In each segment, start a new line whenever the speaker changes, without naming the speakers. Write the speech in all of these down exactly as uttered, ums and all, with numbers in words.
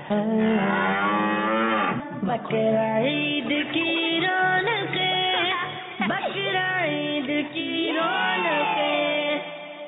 ہے بقرعید کی رونقیں، بقرعید کی رونقیں۔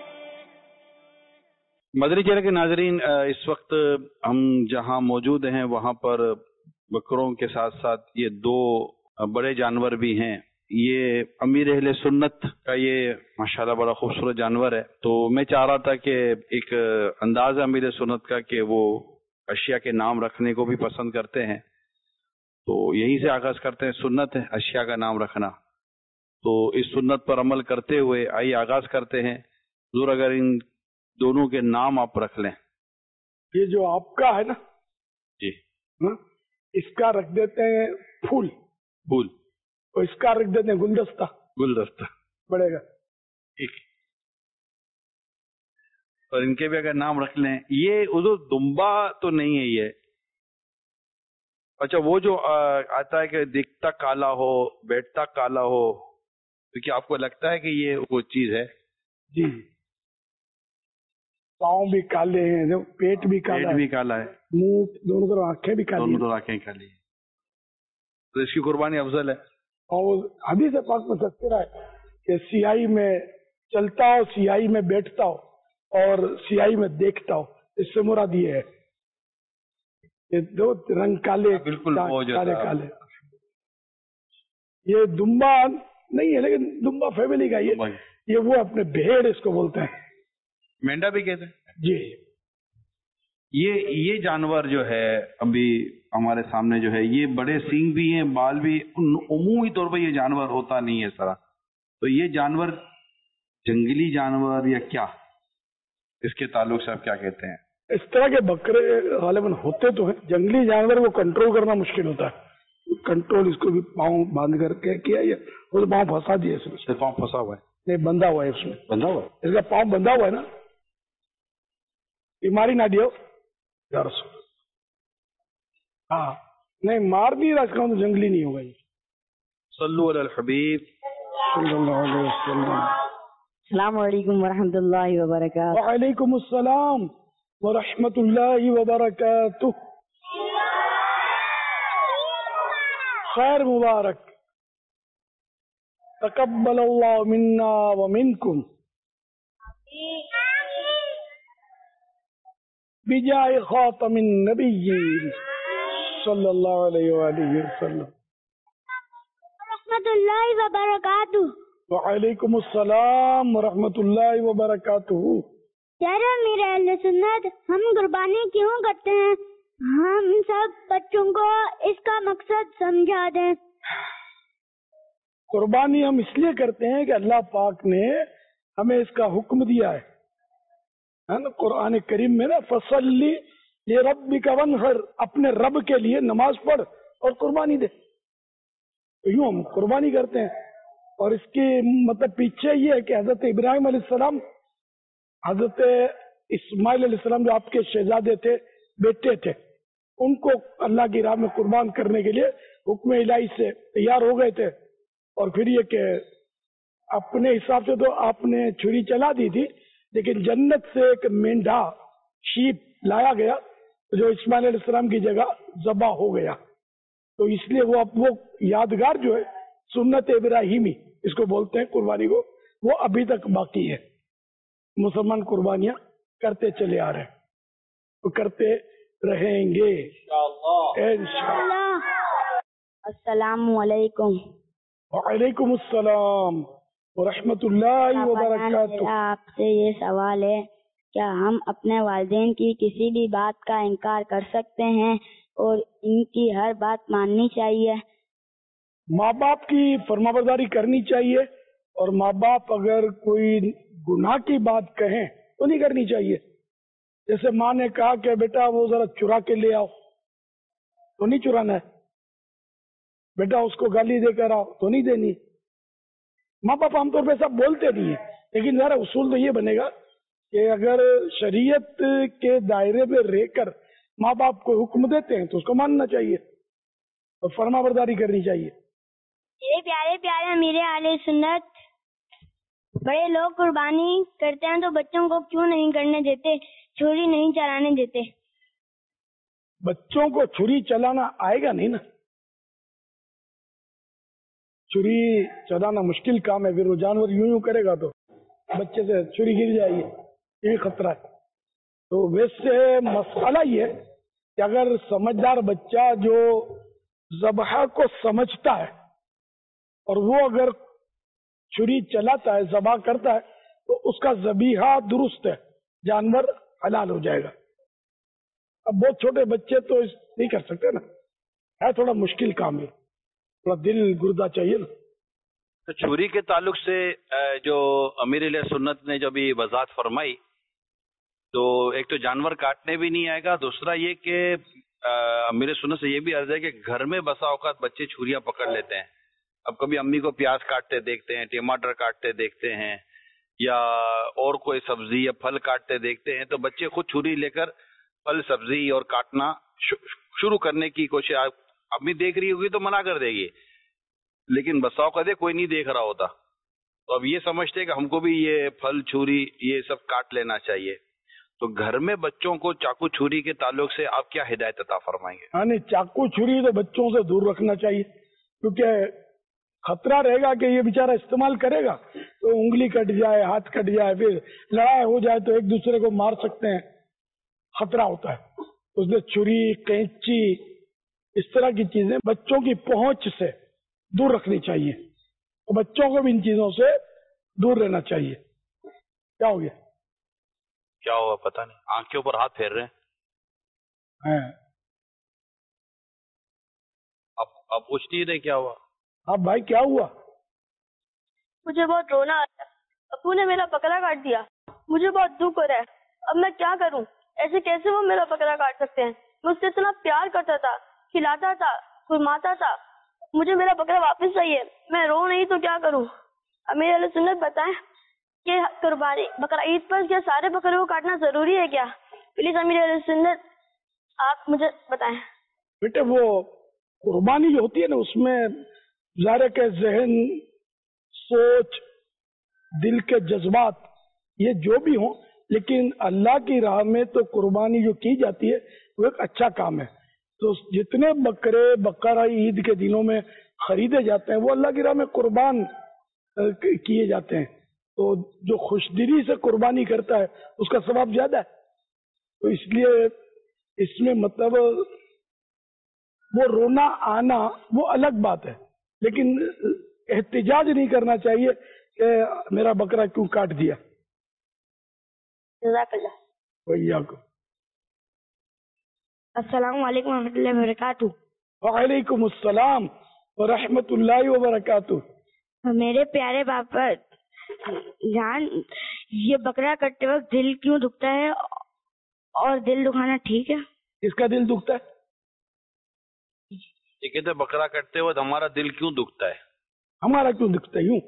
مدنی چینل کے ناظرین، اس وقت ہم جہاں موجود ہیں وہاں پر بکروں کے ساتھ ساتھ یہ دو بڑے جانور بھی ہیں۔ یہ امیر اہل سنت کا یہ ماشاءاللہ بڑا خوبصورت جانور ہے، تو میں چاہ رہا تھا کہ ایک انداز امیر سنت کا کہ وہ اشیاء کے نام رکھنے کو بھی پسند کرتے ہیں، تو یہیں سے آغاز کرتے ہیں۔ سنت ہے اشیاء کا نام رکھنا، تو اس سنت پر عمل کرتے ہوئے آئیے آغاز کرتے ہیں۔ حضور اگر ان دونوں کے نام آپ رکھ لیں۔
یہ جو آپ کا ہے نا
جی،
اس کا رکھ دیتے ہیں پھول
پھول،
اور اس کا رکھ دیتے ہیں گلدستہ
گلدستہ
پڑے گا،
ٹھیک۔ اور ان کے بھی اگر نام رکھ لیں۔ یہ حضور دمبا تو نہیں ہے یہ؟ اچھا، وہ جو آتا ہے کہ دکھتا کالا ہو بیٹھتا کالا ہو، تو کیا آپ کو لگتا ہے کہ یہ وہ چیز ہے؟
جی، پاؤں بھی کالے ہیں، پیٹ بھی کالا
پیٹ بھی کالا ہے،
منہ دونوں طرف آنکھیں بھی کالی
دونوں طرف آنکھیں کالی ہیں، تو اس کی قربانی افضل ہے۔
اور حدیث پاک میں تذکرہ ہے کہ سیاہی میں چلتا ہو، سیاہی میں بیٹھتا ہو اور سیاہی میں دیکھتا ہو، اس سے مراد یہ ہے یہ دو رنگ کالے،
بالکل
کالے کالے۔ یہ دمبا نہیں ہے لیکن دمبا فیملی کا، یہ یہ وہ اپنے بھیڑ اس کو بولتے ہیں،
مینڈا بھی کہتے ہیں
جی۔
یہ یہ جانور جو ہے ابھی ہمارے سامنے جو ہے، یہ بڑے سینگ بھی ہیں، بال بھی، عمومی طور پر یہ جانور ہوتا نہیں ہے سرا، تو یہ جانور جنگلی جانور یا کیا؟ اس کے تعلق سے آپ کیا کہتے ہیں؟
اس طرح کے بکرے غالباً ہوتے تو ہیں، جنگلی جانور کو کنٹرول کرنا مشکل ہوتا ہے، کنٹرول اس کو بھی پاؤں باندھ کر کے کیا، یہ وہ پاؤں پھنسا دیا اس میں،
پاؤں پھنسا ہوا ہے؟
نہیں، بندھا ہوا ہے، اس میں
بندھا ہوا ہے،
اس کا پاؤں بندھا ہوا ہے نا، بیماری نہ دیو یا رسول، ہاں نہیں مار بھی رہا، اس کا تو جنگلی نہیں ہوگا یہ۔
صلو علی الحبیب
صلی اللہ علیہ وسلم۔
السلام علیکم ورحمۃ اللہ وبرکاتہ۔
وعلیکم السلام ورحمۃ اللہ وبرکاتہ۔ خیر مبارک، تقبل اللہ منا ومنکم بجائے خاتم النبیین صلی اللہ علیہ وآلہ وسلم۔
ورحمۃ اللہ وبرکاتہ۔
وعلیکم السلام ورحمۃ اللہ وبرکاتہ۔
یارا میرے اہل سنت، ہم قربانی کیوں کرتے ہیں؟ ہم سب بچوں کو اس کا مقصد سمجھا دیں۔
قربانی ہم اس لیے کرتے ہیں کہ اللہ پاک نے ہمیں اس کا حکم دیا ہے نا، قرآن کریم میں نا، فصلی لربک وانحر، اپنے رب کے لیے نماز پڑھ اور قربانی دے، تو یوں ہم قربانی کرتے ہیں۔ اور اس کی مطلب پیچھے یہ ہے کہ حضرت ابراہیم علیہ السلام، حضرت اسماعیل علیہ السلام جو آپ کے شہزادے تھے، بیٹے تھے، ان کو اللہ کی راہ میں قربان کرنے کے لیے حکم الہی سے تیار ہو گئے تھے، اور پھر یہ کہ اپنے حساب سے تو آپ نے چھری چلا دی تھی، لیکن جنت سے ایک مینڈھا شیپ لایا گیا جو اسماعیل علیہ السلام کی جگہ ذبح ہو گیا، تو اس لیے وہ وہ یادگار جو ہے سنت ابراہیمی اس کو بولتے ہیں قربانی کو، وہ ابھی تک باقی ہے۔ مسلمان قربانیاں کرتے چلے آ رہے ہیں، تو کرتے رہیں گے انشاءاللہ۔
السلام علیکم۔
وعلیکم السلام ورحمۃ اللہ وبرکاتہ۔
آپ سے یہ سوال ہے، کیا ہم اپنے والدین کی کسی بھی بات کا انکار کر سکتے ہیں اور ان کی ہر بات ماننی چاہیے؟
ماں باپ کی فرما برداری کرنی چاہیے، اور ماں باپ اگر کوئی گناہ کی بات کہیں تو نہیں کرنی چاہیے۔ جیسے ماں نے کہا کہ بیٹا وہ ذرا چرا کے لے آؤ، تو نہیں چرانا ہے، بیٹا اس کو گالی دے کر آؤ تو نہیں دینی۔ ماں باپ عام طور پہ سب بولتے نہیں ہیں، لیکن ذرا اصول تو یہ بنے گا کہ اگر شریعت کے دائرے میں رہ کر ماں باپ کو حکم دیتے ہیں تو اس کو ماننا چاہیے اور فرما برداری کرنی چاہیے۔
میرے پیارے پیارے میرے اہل سنت، بڑے لوگ قربانی کرتے ہیں تو بچوں کو کیوں نہیں کرنے دیتے، چھری نہیں چلانے دیتے؟
बच्चों को छुरी चलाना आएगा नहीं ना, छुरी चलाना मुश्किल काम है, फिर वो जानवर यूं यूं करेगा तो बच्चे से छुरी गिर जाएगी, ये भी खतरा है। तो वैसे मसला ये है कि अगर समझदार बच्चा जो ज़बह को समझता है और वो अगर छुरी चलाता है, ज़बह करता है, तो उसका ज़बीहा दुरुस्त है, जानवर हलाल हो जाएगा। अब बहुत छोटे बच्चे तो इस नहीं कर सकते ना, है थोड़ा मुश्किल काम है, थोड़ा दिल गुर्दा चाहिए ना।
तो छुरी के ताल्लुक से जो अमीर सुन्नत ने जब ये वजाहत फरमाई, तो एक तो जानवर काटने भी नहीं आएगा, दूसरा ये कि अमीर सुन्नत से ये भी अर्ज है कि घर में बसा औकात बच्चे छुरियां पकड़ लेते हैं। अब कभी अम्मी को प्याज काटते देखते हैं, टमाटर काटते देखते हैं, या और कोई सब्जी या फल काटते देखते हैं, तो बच्चे खुद छुरी लेकर फल सब्जी और काटना शुरू करने की कोशिश, अम्मी देख रही होगी तो मना कर देगी, लेकिन बसाओ का दे कोई नहीं देख रहा होता, तो अब ये समझते हैं कि हमको भी ये फल छुरी ये सब काट लेना चाहिए। तो घर में बच्चों को चाकू छुरी के ताल्लुक से आप क्या हिदायत अता फरमाएंगे?
हाँ नहीं, चाकू छुरी तो बच्चों से दूर रखना चाहिए, क्योंकि खतरा रहेगा कि ये बेचारा इस्तेमाल करेगा तो उंगली कट जाए, हाथ कट जाए, फिर लड़ाई हो जाए तो एक दूसरे को मार सकते हैं, खतरा होता है। उसने छुरी, कैंची, इस तरह की चीजें बच्चों की पहुंच से दूर रखनी चाहिए, और तो बच्चों को भी इन चीजों से दूर रहना चाहिए। क्या हो गया?
क्या हुआ पता नहीं, आंखों पर हाथ फेर रहे हैं।
हैं।
अब अब पूछ नहीं रहे क्या हुआ?
अब भाई क्या हुआ?
मुझे बहुत रोना आ रहा है, अप्पू ने मेरा बकरा काट दिया, मुझे बहुत दुख हो रहा है, अब मैं क्या करूं? ऐसे कैसे वो मेरा बकरा काट सकते हैं? मैं उससे इतना प्यार करता था, खिलाता था, घुमाता था, मुझे मेरा बकरा वापस चाहिए, मैं रो नहीं तो क्या करूं? अमीर अहले सुन्नत बताएं कि कुर्बानी बकरा ईद पर क्या सारे बकरे को काटना जरूरी है क्या? प्लीज अमीर अहले सुन्नत आप मुझे बताएं।
बेटे वो कुर्बानी जो होती है ना, उसमें ज़ाहिर के जहन, सोच, दिल के जज्बात ये जो भी हो, लेकिन अल्लाह की राह में तो कुर्बानी जो की जाती है वो एक अच्छा काम है। तो जितने बकरे बकरा ईद के दिनों में खरीदे जाते हैं वो अल्लाह की राह में कुर्बान किए जाते हैं, तो जो खुशदिली से कुर्बानी करता है उसका सवाब ज्यादा है। तो इसलिए इसमें मतलब वो रोना आना वो अलग बात है, लेकिन एहतिजाज नहीं करना चाहिए कि मेरा बकरा क्यों काट दिया। भैया को
अस्सलाम वालेकुम रहमतुल्लाहि व बरकातुहू।
वालेकुम अस्सलाम व रहमतुल्लाहि व बरकातुहू।
मेरे प्यारे बाबा जान, ये बकरा कटते वक्त दिल क्यों दुखता है और दिल दुखाना ठीक है?
इसका दिल दुखता है?
ये कहते बकरा कटते वक्त हमारा दिल क्यों दुखता है?
हमारा क्यों दुखता है? यूं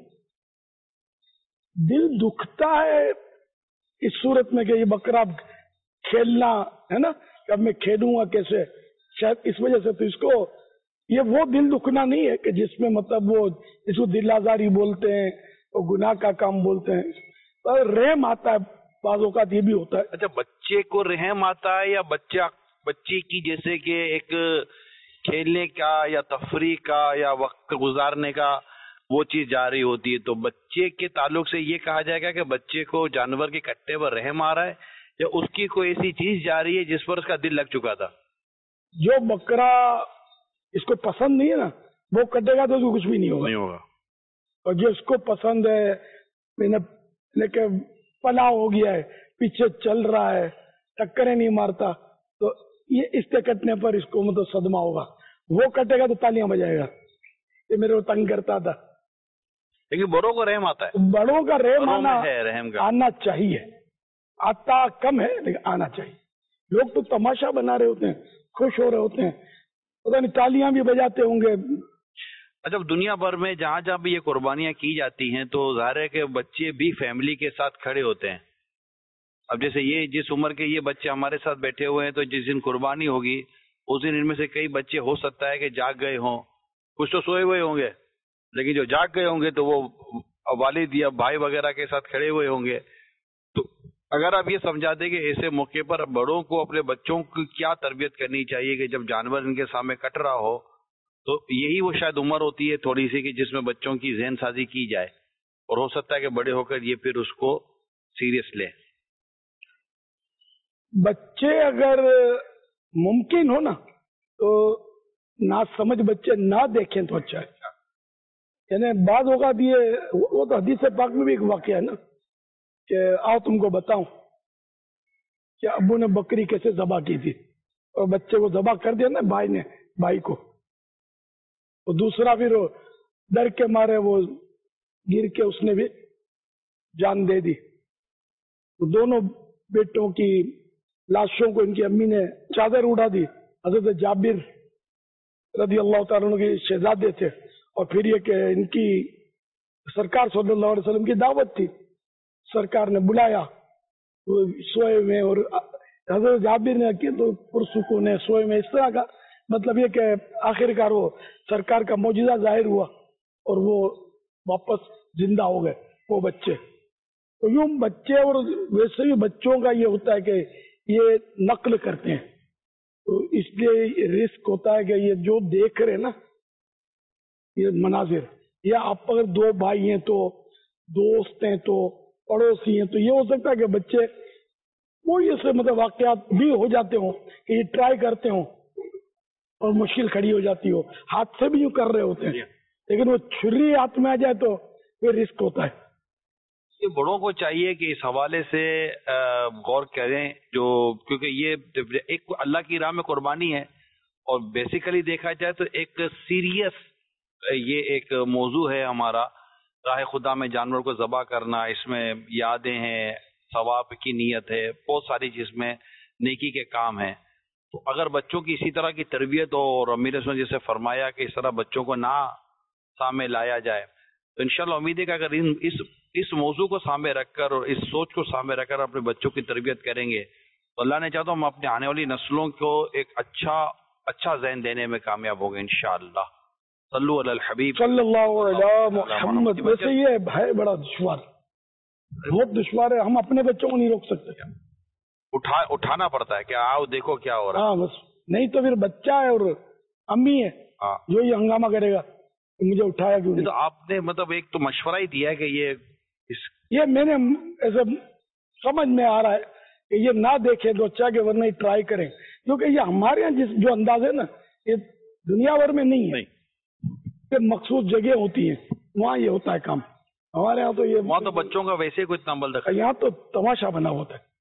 दिल दुखता है इस सूरत में कि ये बकरा खेलना है ना, कि अब मैं खेलूंगा कैसे, शायद इस वजह से। तो इसको ये वो दिल दुखना नहीं है कि जिसमें मतलब वो इसको दिल आजारी बोलते हैं और गुनाह का काम बोलते हैं, पर रहम आता है, बाज़ औक़ात ये भी होता है।
अच्छा, बच्चे को रहम आता है या बच्चा बच्चे की जैसे कि एक खेलने का या तफरी का या वक्त गुजारने का वो चीज जारी होती है, तो बच्चे के ताल्लुक से ये कहा जाएगा कि बच्चे को जानवर के कट्टे पर रहम आ रहा है, या उसकी कोई ऐसी चीज जारी है जिस पर उसका दिल लग चुका था?
जो बकरा इसको पसंद नहीं है ना, वो कटेगा तो उसको कुछ भी नहीं होगा, नहीं होगा। और जो इसको पसंद है, मैंने लेके पला हो गया है, पीछे चल रहा है, टक्करें नहीं मारता, तो ये इसके कटने पर इसको मतलब सदमा होगा। वो कटेगा तो तालियां बजाएगा, ये मेरे को तंग करता था।
लेकिन बड़ों को रहम आता है,
बड़ों का रहम आना
है, रहम का
आना चाहिए, आता कम है लेकिन आना चाहिए। लोग तो तमाशा बना रहे होते हैं, खुश हो रहे होते हैं, पता नहीं तालियां भी बजाते होंगे।
अच्छा, दुनिया भर में जहाँ जहाँ भी ये कुर्बानियां की जाती हैं तो जाहिर है कि बच्चे भी फैमिली के साथ खड़े होते हैं। अब जैसे ये जिस उम्र के ये बच्चे हमारे साथ बैठे हुए हैं, तो जिस दिन कुर्बानी होगी उस दिन इनमें से कई बच्चे हो सकता है कि जाग गए हों, कुछ तो सोए हुए होंगे, लेकिन जो जाग गए होंगे तो वो वालिद या भाई वगैरह के साथ खड़े हुए होंगे। तो اگر آپ یہ سمجھا دیں کہ ایسے موقع پر بڑوں کو اپنے بچوں کی کیا تربیت کرنی چاہیے کہ جب جانور ان کے سامنے کٹ رہا ہو تو یہی وہ شاید عمر ہوتی ہے تھوڑی سی کہ جس میں بچوں کی ذہن سازی کی جائے، اور ہو سکتا ہے کہ بڑے ہو کر یہ پھر اس کو سیریس لیں۔
بچے اگر ممکن ہو نا تو نہ سمجھ بچے نہ دیکھیں تو اچھا ہے، یعنی بعض اوقات یہ وہ تو حدیث پاک میں بھی ایک واقعہ ہے نا کہ آؤ تم کو بتاؤں کہ ابو نے بکری کیسے ذبح کی تھی، اور بچے کو ذبح کر دیا نا بھائی نے بھائی کو، تو دوسرا پھر ڈر کے مارے وہ گر کے اس نے بھی جان دے دی۔ تو دونوں بیٹوں کی لاشوں کو ان کی امی نے چادر اڑا دی۔ حضرت جابر رضی اللہ تعالیٰ عنہ کے شہزادے تھے، اور پھر یہ کہ ان کی سرکار صلی اللہ علیہ وسلم کی دعوت تھی، سرکار نے بلایا سوئے میں، اور حضرت جابر نے کیا تو پرسکون ہے سوئے میں، اس طرح کا مطلب یہ کہ آخر کار وہ سرکار کا معجزہ ظاہر ہوا اور وہ واپس زندہ ہو گئے وہ بچے۔ تو یوں بچے، اور ویسے بھی بچوں کا یہ ہوتا ہے کہ یہ نقل کرتے ہیں، تو اس لیے رسک ہوتا ہے کہ یہ جو دیکھ رہے نا یہ مناظر، یا آپ اگر دو بھائی ہیں تو دوست ہیں تو پڑوسی ہیں تو یہ ہو سکتا ہے کہ بچے کوئی ایسے مطلب واقعات بھی ہو جاتے ہوں کہ یہ ٹرائی کرتے ہوں اور مشکل کھڑی ہو جاتی ہو، ہاتھ سے بھی یوں کر رہے ہوتے ہیں، لیکن وہ چھری ہاتھ میں آ جائے تو پھر رسک ہوتا ہے۔
یہ بڑوں کو چاہیے کہ اس حوالے سے غور کریں، جو کیونکہ یہ ایک اللہ کی راہ میں قربانی ہے، اور بیسیکلی دیکھا جائے تو ایک سیریس یہ ایک موضوع ہے ہمارا، راہ خدا میں جانور کو ذبح کرنا، اس میں یادیں ہیں، ثواب کی نیت ہے، بہت ساری چیز میں نیکی کے کام ہیں۔ تو اگر بچوں کی اسی طرح کی تربیت ہو، اور امیر نے جیسے فرمایا کہ اس طرح بچوں کو نہ سامنے لایا جائے، تو انشاءاللہ امید ہے کہ اگر ان اس اس موضوع کو سامنے رکھ کر اور اس سوچ کو سامنے رکھ کر اپنے بچوں کی تربیت کریں گے تو اللہ نے چاہتا ہوں ہم اپنے آنے والی نسلوں کو ایک اچھا اچھا ذہن دینے میں کامیاب ہوں گے انشاءاللہ۔ صلو علی الحبیب
صلی اللہ علیہ محمد۔ ویسے یہ ہے بڑا دشوار، بہت دشوار ہے، ہم اپنے بچوں کو نہیں روک سکتے،
اٹھا اٹھانا پڑتا ہے کہ آؤ دیکھو کیا ہو رہا ہے۔
ہاں بس، نہیں تو پھر بچہ ہے اور امی ہے جو یہ ہنگامہ کرے گا مجھے اٹھایا کیوں نہیں۔
تو آپ نے مطلب ایک تو مشورہ ہی دیا ہے کہ یہ اس
یہ میں نے ایسے سمجھ میں آ رہا ہے کہ یہ نہ دیکھیں تو اچھا کہ ورنہ ٹرائی کریں، کیونکہ یہ ہمارے یہاں جس جو انداز ہے نا یہ دنیا بھر میں نہیں ہے، یہ مخصوص جگہ ہوتی ہیں وہاں یہ ہوتا ہے کام، ہمارے یہاں تو یہ
وہاں تو بچوں کا ویسے کوئی اتنا عمل رکھا،
یہاں تو تماشا بنا ہوتا ہے۔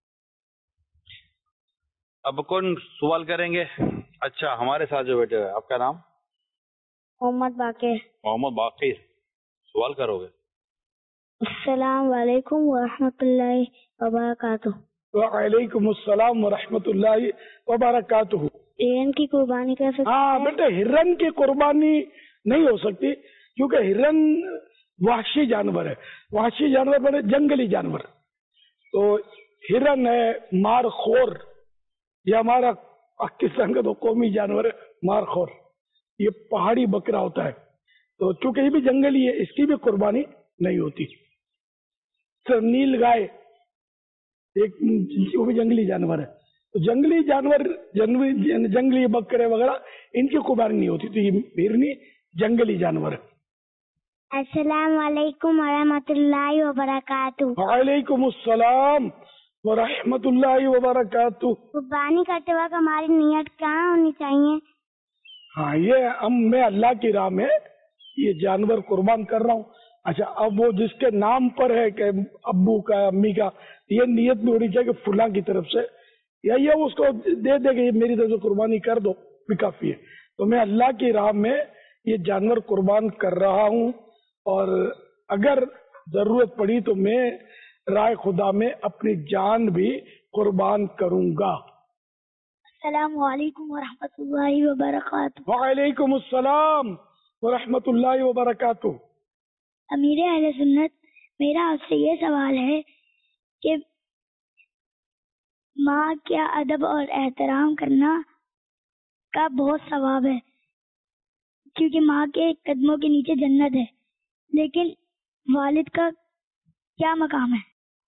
اب کون سوال کریں گے؟ اچھا ہمارے ساتھ جو بیٹھے ہوئے، آپ کا نام؟
محمد باقر۔
محمد باقر، سوال کرو گے؟
السلام علیکم ورحمۃ اللہ وبرکاتہ۔
وعلیکم السلام ورحمۃ اللہ وبرکاتہ۔
ہرن کی قربانی کر سکتے
ہاں
ہیں؟
بیٹے ہرن کی قربانی نہیں ہو سکتی کیونکہ ہرن وحشی جانور ہے، وحشی جانور بڑے جنگلی جانور، تو ہرن ہے مار خور، یہ ہمارا پاکستان کا تو قومی جانور ہے مار خور، یہ پہاڑی بکرا ہوتا ہے، تو چونکہ یہ بھی جنگلی ہے اس کی بھی قربانی نہیں ہوتی۔ نیل گائے ایک وہ بھی جنگلی جانور ہے، تو جنگلی جانور جنگلی بکرے وغیرہ ان کی قربانی نہیں ہوتی، تو یہ ہرنی جنگلی جانور ہے۔
السلام علیکم ورحمۃ اللہ وبرکاتہ۔
وعلیکم السلام ورحمۃ اللہ وبرکاتہ۔
قربانی کرتے وقت ہماری نیت کیا ہونی چاہیے؟
ہاں یہ ہم میں اللہ کی راہ میں یہ جانور قربان کر رہا ہوں، اچھا اب وہ جس کے نام پر ہے کہ ابو کا امی کا، یہ نیت بھی ہونی چاہیے کہ فلاں کی طرف سے، یا یہ اس کو دے دے کہ یہ میری طرف سے قربانی کر دو بھی کافی ہے۔ تو میں اللہ کی راہ میں یہ جانور قربان کر رہا ہوں، اور اگر ضرورت پڑی تو میں رائے خدا میں اپنی جان بھی قربان کروں گا۔
السلام علیکم ورحمۃ اللہ وبرکاتہ۔
وعلیکم السلام ورحمۃ اللہ وبرکاتہ۔
امیر اہل سنت، میرا آپ سے یہ سوال ہے کہ ماں کا ادب اور احترام کرنا کا بہت ثواب ہے، کیونکہ ماں کے قدموں کے نیچے جنت ہے، لیکن والد کا کیا مقام ہے؟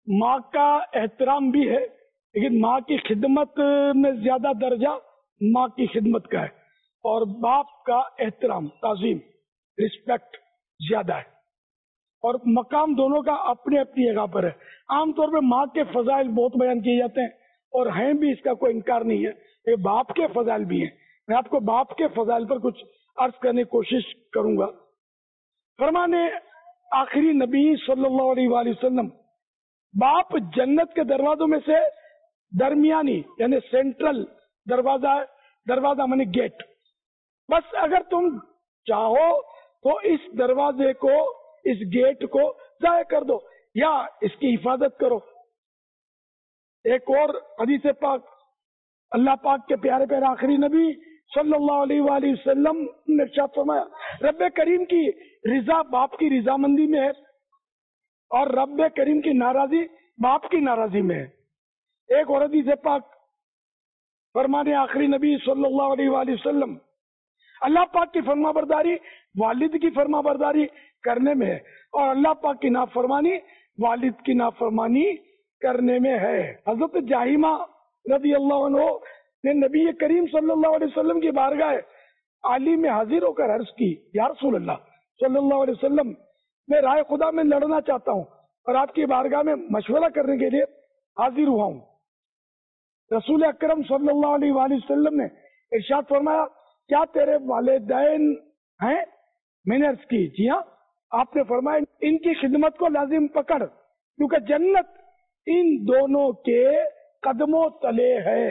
ماں کا احترام بھی ہے، لیکن ماں کی خدمت میں زیادہ درجہ ماں کی خدمت کا ہے، اور باپ کا احترام، تعظیم، رسپیکٹ زیادہ ہے، اور مقام دونوں کا اپنے اپنی جگہ پر ہے۔ عام طور پہ ماں کے فضائل بہت بیان کیے جاتے ہیں اور ہیں بھی، اس کا کوئی انکار نہیں ہے، یہ باپ کے فضائل بھی ہیں۔ میں آپ کو باپ کے فضائل پر کچھ عرض کرنے کی کوشش کروں گا۔ فرمانے آخری نبی صلی اللہ علیہ وآلہ وسلم، باپ جنت کے دروازوں میں سے درمیانی یعنی سینٹرل دروازہ ہے، دروازہ مانی گیٹ، بس اگر تم چاہو تو اس دروازے کو، اس گیٹ کو ضائع کر دو یا اس کی حفاظت کرو۔ ایک اور حدیث پاک، اللہ پاک کے پیارے پیارے آخری نبی صلی اللہ علیہ وآلہ وسلم نے ارشاد فرمایا، رب کریم کی رضا باپ کی رضامندی میں ہے اور رب کریم کی ناراضی باپ کی ناراضی میں ہے۔ ایک اور حدیث پاک فرمانے آخری نبی صلی اللہ علیہ وآلہ وسلم، اللہ پاک کی فرما برداری والد کی فرما برداری کرنے میں ہے اور اللہ پاک کی نافرمانی والد کی نافرمانی کرنے میں ہے۔ حضرت جاہیمہ رضی اللہ عنہ نے نبی کریم صلی اللہ علیہ وسلم کی بارگاہ عالی میں حاضر ہو کر عرض کی، یا رسول اللہ صلی اللہ علیہ وسلم، میں رائے خدا میں لڑنا چاہتا ہوں اور آپ کی بارگاہ میں مشورہ کرنے کے لیے حاضر ہوا ہوں۔ رسول اکرم صلی اللہ علیہ وآلہ وسلم نے ارشاد فرمایا، کیا تیرے والدین ہیں؟ میں نے عرض کی، جی ہاں۔ آپ نے فرمایا، ان کی خدمت کو لازم پکڑ کیونکہ جنت ان دونوں کے قدموں تلے ہے۔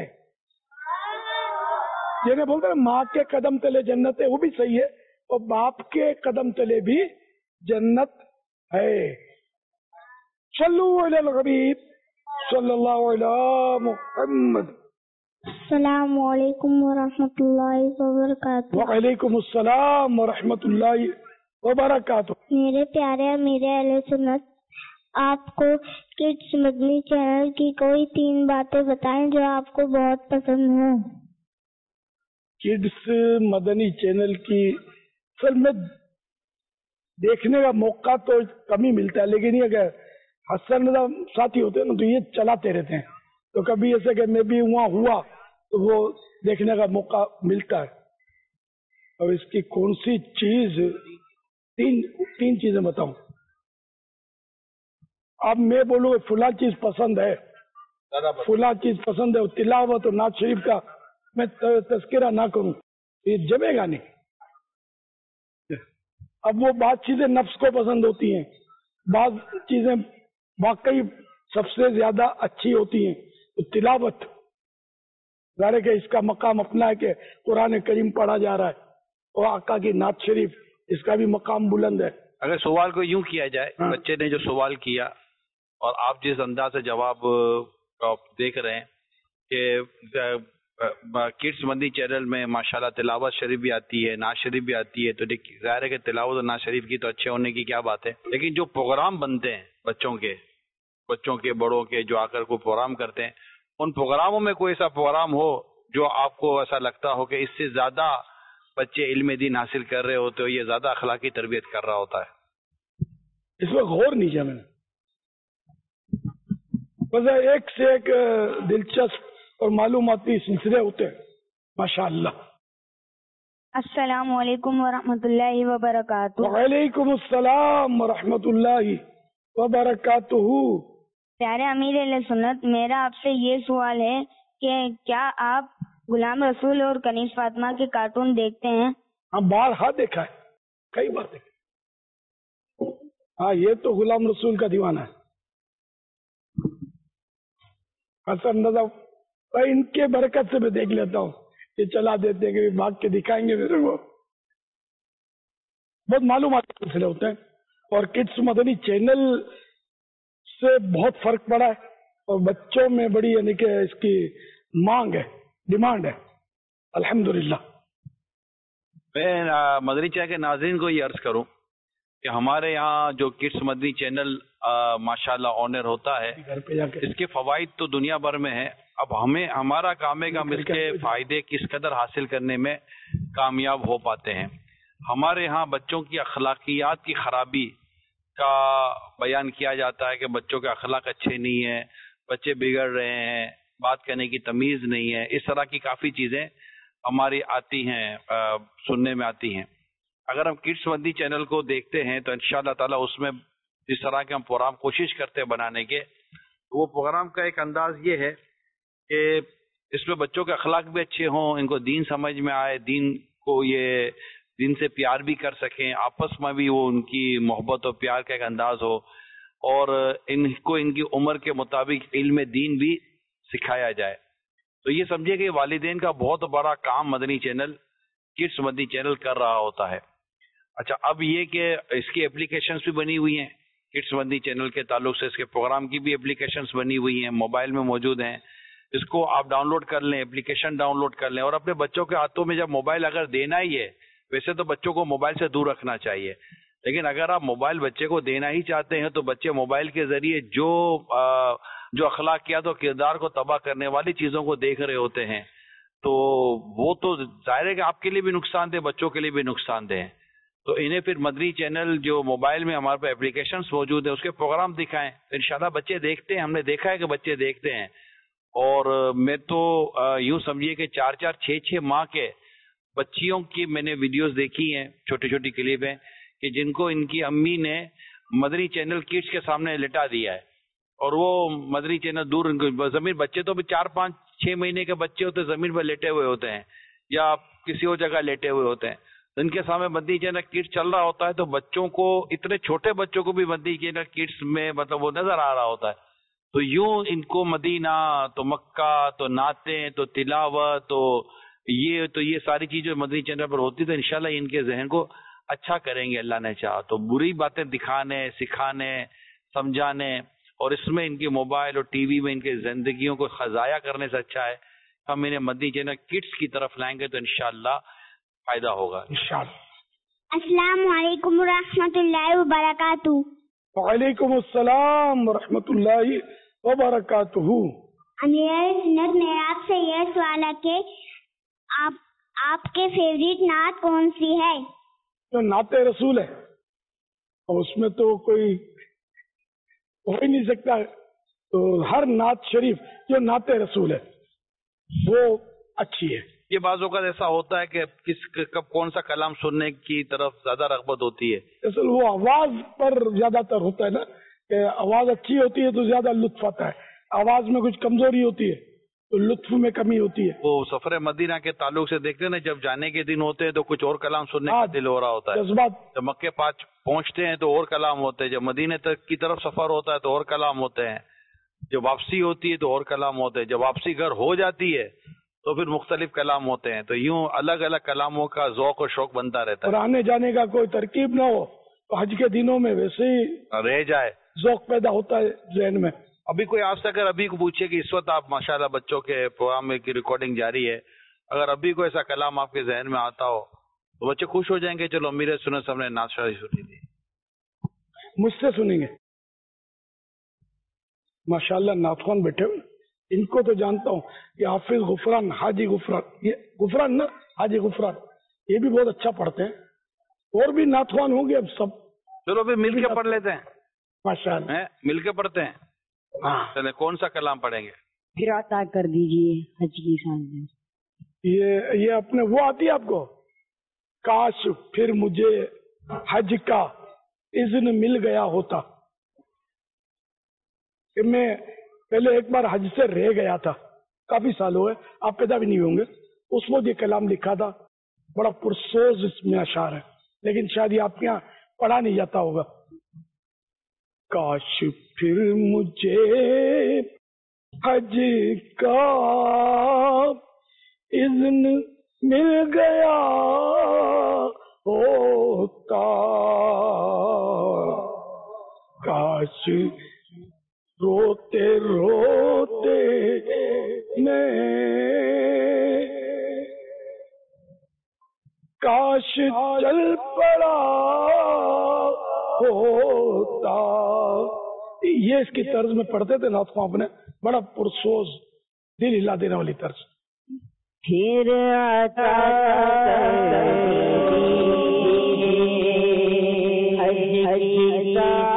جنہیں بولتے ہیں ماں کے قدم تلے جنت ہے، وہ بھی صحیح ہے، اور باپ کے قدم تلے بھی جنت ہے۔ صلو علی الحبیب صلی اللہ علیہ محمد۔
السلام علیکم ورحمۃ اللہ وبرکاتہ۔
وعلیکم السلام ورحمۃ اللہ وبرکاتہ۔
میرے پیارے امیر اہل سنت، آپ کو کڈس مدنی چینل کی کوئی تین باتیں بتائیں جو آپ کو بہت پسند ہوں۔
کڈس مدنی چینل کی اصل میں دیکھنے کا موقع تو کم ہی ملتا ہے، لیکن یہ اگر حسن ساتھی ہوتے ہیں نا تو یہ چلاتے رہتے ہیں، تو کبھی ایسے کہ میں بھی وہاں ہوا تو وہ دیکھنے کا موقع ملتا ہے۔ اور اس کی کون سی چیز، تین تین چیزیں بتاؤں۔ اب میں بولوں فلاں چیز پسند ہے، فلاں چیز پسند ہے، تلاوت اور نعت شریف کا میں تذکرہ نہ کروں یہ جمے گا نہیں۔ اب وہ بعض چیزیں نفس کو پسند ہوتی ہیں، بعض چیزیں واقعی سب سے زیادہ اچھی ہوتی ہیں، تو تلاوت ظاہر ہے کہ اس کا مقام اپنا ہے کہ قرآن کریم پڑھا جا رہا ہے، اور آقا کی نعت شریف اس کا بھی مقام بلند ہے۔
اگر سوال کو یوں کیا جائے،
ہاں۔
بچے نے جو سوال کیا اور آپ جس انداز سے جواب دیکھ رہے ہیں کہ کڈس مدنی چینل میں ماشاءاللہ تلاوت شریف بھی آتی ہے، نعت شریف بھی آتی ہے، تو ظاہر ہے کہ تلاوت اور نعت شریف کی تو اچھے ہونے کی کیا بات ہے، لیکن جو پروگرام بنتے ہیں بچوں کے بچوں کے بڑوں کے جو آ کر کو پروگرام کرتے ہیں، ان پروگراموں میں کوئی ایسا پروگرام ہو جو آپ کو ایسا لگتا ہو کہ اس سے زیادہ بچے علم دین حاصل کر رہے ہوتے ہو، یہ زیادہ اخلاقی تربیت کر رہا ہوتا ہے؟
اس میں غور نہیں کیا میں نے، بس ایک سے ایک دلچسپ اور معلوماتی سلسلے ہوتے ہیں ماشاءاللہ۔
السلام علیکم ورحمۃ اللہ وبرکاتہ۔
وعلیکم السلام ورحمۃ اللہ وبرکاتہ۔
پیارے امیر اہل سنت، میرا آپ سے یہ سوال ہے کہ کیا آپ غلام رسول اور کنیز فاطمہ کے کارٹون دیکھتے ہیں؟
ہاں، بارہا دیکھا ہے، کئی بار دیکھا۔ ہاں، یہ تو غلام رسول کا دیوانہ ہے۔ حسن رضا ان کے برکت سے میں دیکھ لیتا ہوں، یہ چلا دیتے ہیں کہ بھاگ کے دکھائیں گے میرے کو، بہت معلومات سلسلے ہوتے ہیں۔ اور کڈس مدنی چینل سے بہت فرق پڑا ہے اور بچوں میں بڑی یعنی کہ اس کی مانگ ہے، ڈیمانڈ ہے الحمدللہ۔
میں مدنی چینل کے ناظرین کو یہ عرض کروں کہ ہمارے یہاں جو کڈس مدنی چینل ماشاءاللہ آنر ہوتا ہے،
گھر پہ جا کے
اس کے فوائد تو دنیا بھر میں ہیں۔ اب ہمیں ہمارا کام ہے کہ ہم اس کے فائدے کس قدر حاصل کرنے میں کامیاب ہو پاتے ہیں۔ ہمارے ہاں بچوں کی اخلاقیات کی خرابی کا بیان کیا جاتا ہے کہ بچوں کے اخلاق اچھے نہیں ہیں, بچے بگڑ رہے ہیں, بات کرنے کی تمیز نہیں ہے, اس طرح کی کافی چیزیں ہماری آتی ہیں, سننے میں آتی ہیں. اگر ہم کڈس مدنی چینل کو دیکھتے ہیں تو انشاءاللہ تعالی اس میں جس طرح کے ہم پروگرام کوشش کرتے ہیں بنانے کے, وہ پروگرام کا ایک انداز یہ ہے کہ اس میں بچوں کے اخلاق بھی اچھے ہوں, ان کو دین سمجھ میں آئے, دین کو یہ دین سے پیار بھی کر سکیں, آپس میں بھی وہ ان کی محبت اور پیار کا ایک انداز ہو, اور ان کو ان کی عمر کے مطابق علم دین بھی سکھایا جائے. تو یہ سمجھے کہ والدین کا بہت بڑا کام مدنی چینل, کڈس مدنی چینل کر رہا ہوتا ہے. اچھا, اب یہ کہ اس کی اپلیکیشنز بھی بنی ہوئی ہیں, کڈس مدنی چینل کے تعلق سے اس کے پروگرام کی بھی اپلیکیشنز بنی ہوئی ہیں, موبائل میں موجود ہیں. اس کو آپ ڈاؤن لوڈ کر لیں, اپلیکیشن ڈاؤن لوڈ کر لیں, اور اپنے بچوں کے ہاتھوں میں جب موبائل اگر دینا ہی ہے, ویسے تو بچوں کو موبائل سے دور رکھنا چاہیے, لیکن اگر آپ موبائل بچے کو دینا ہی چاہتے ہیں تو بچے موبائل کے ذریعے جو جو اخلاقیات اور کردار کو تباہ کرنے والی چیزوں کو دیکھ رہے ہوتے ہیں, تو وہ تو ظاہر ہے کہ آپ کے لیے بھی نقصان دہ, بچوں کے لیے بھی نقصان دہ ہیں. تو انہیں پھر مدنی چینل جو موبائل میں ہمارے پاس اپلیکیشنز موجود ہیں اس کے پروگرام دکھائیں, انشاءاللہ بچے دیکھتے ہیں, ہم نے دیکھا ہے کہ بچے دیکھتے ہیں. اور میں تو یوں سمجھیے کہ چار چار چھ چھ ماہ کے بچیوں کی میں نے ویڈیوز دیکھی ہیں, چھوٹی چھوٹی کلپ ہیں, کہ جن کو ان کی امی نے مدنی چینل کڈس کے سامنے لٹا دیا ہے, اور وہ مدنی چینل دور زمین, بچے تو بھی چار پانچ چھ مہینے کے بچے ہوتے زمین پر لیٹے ہوئے ہوتے ہیں یا کسی اور جگہ لیٹے ہوئے ہوتے ہیں, ان کے سامنے مدنی چینل کڈس چل رہا ہوتا ہے, تو بچوں کو, اتنے چھوٹے بچوں کو بھی مدنی چینل کڈس میں مطلب وہ نظر آ رہا ہوتا ہے. تو یوں ان کو مدینہ تو مکہ تو نعتیں تو تلاوت تو یہ تو یہ ساری چیزیں مدنی چینل پر ہوتی, تو انشاءاللہ ان کے ذہن کو اچھا کریں گے اللہ نے چاہا. تو بری باتیں دکھانے, سکھانے, سمجھانے, اور اس میں ان کی موبائل اور ٹی وی میں ان کے زندگیوں کو خزایا کرنے سے اچھا ہے ہم انہیں مدنی چینل کڈس کی طرف لائیں گے, تو انشاءاللہ فائدہ ہوگا انشاءاللہ.
السلام علیکم ورحمۃ اللہ وبرکاتہ.
وعلیکم السلام ورحمۃ اللہ وبرکاتہ.
امیر سنت, میرا آپ سے یہ سوال ہے کہ آپ آپ کے فیوریٹ نعت کون سی ہے؟
جو نعت رسول ہے, اور اس میں تو کوئی ہو ہی نہیں سکتا ہے, تو ہر نعت شریف جو نعت رسول ہے وہ اچھی ہے.
یہ بعض اوقات ایسا ہوتا ہے کہ کس کب کون سا کلام سننے کی طرف زیادہ رغبت ہوتی ہے,
اصل وہ آواز پر زیادہ تر ہوتا ہے نا, کہ آواز اچھی ہوتی ہے تو زیادہ لطف آتا ہے, آواز میں کچھ کمزوری ہوتی ہے تو لطف میں کمی ہوتی ہے.
وہ سفر مدینہ کے تعلق سے دیکھتے ہیں نا, جب جانے کے دن ہوتے ہیں تو کچھ اور کلام سننے کا دل ہو رہا ہوتا ہے,
جذبات.
جب مکے پاس پہنچتے ہیں تو اور کلام ہوتے ہیں, جب مدینے تک کی طرف سفر ہوتا ہے تو اور کلام ہوتے ہیں, جب واپسی ہوتی ہے تو اور کلام ہوتے ہیں, جب واپسی گھر ہو جاتی ہے تو پھر مختلف کلام ہوتے ہیں. تو یوں الگ الگ کلاموں کا ذوق اور شوق بنتا رہتا ہے.
اور آنے جانے کا کوئی ترکیب نہ ہو تو حج کے دنوں میں ویسے ہی
رہ جائے,
ذوق پیدا ہوتا ہے ذہن میں.
ابھی کوئی آپ سے اگر ابھی کو پوچھے کہ اس وقت آپ ماشاءاللہ بچوں کے پروگرام کی ریکارڈنگ جاری ہے, اگر ابھی کوئی ایسا کلام آپ کے ذہن میں آتا ہو تو بچے خوش ہو جائیں گے, چلو امیر سنت ہم نے نعت شریف سنی تھی.
مجھ سے سنیں گے ماشاءاللہ نعت خوان بیٹھے ہوئے, ان کو تو جانتا ہوں, یہ حافظ غفران, حاجی غفران, یہ غفران نا, حاجی غفران, یہ بھی بہت اچھا پڑھتے ہیں, اور بھی نعت خوان ہوں گے اب سب. چلو بھی مل کے پڑھ لیتے ہیں ماشاءاللہ,
مل کے پڑھتے ہیں. ہاں چلے, کون سا کلام پڑھیں گے؟
پھر عطا کر دیجئے حج کی سازش.
یہ یہ اپنے وہ آتی ہے آپ کو, کاش پھر مجھے حج کا اذن مل گیا ہوتا, کہ میں پہلے ایک بار حج سے رہ گیا تھا, کافی سال ہوئے, آپ پیدا بھی نہیں ہوں گے, اس وقت یہ کلام لکھا تھا, بڑا پرسوز اس میں اشعار ہے, لیکن شاید یہ آپ کے یہاں پڑھا نہیں جاتا ہوگا. کاش پھر مجھے حج کا اذن مل گیا ہوتا, کاش روتے روتے میں, کاش چل پڑا ہوتا. یہ اس کی طرز میں پڑھتے تھے نعت خوان اپنے, بڑا پرسوز دل ہلا دینے والی طرز.
پھر عطا حج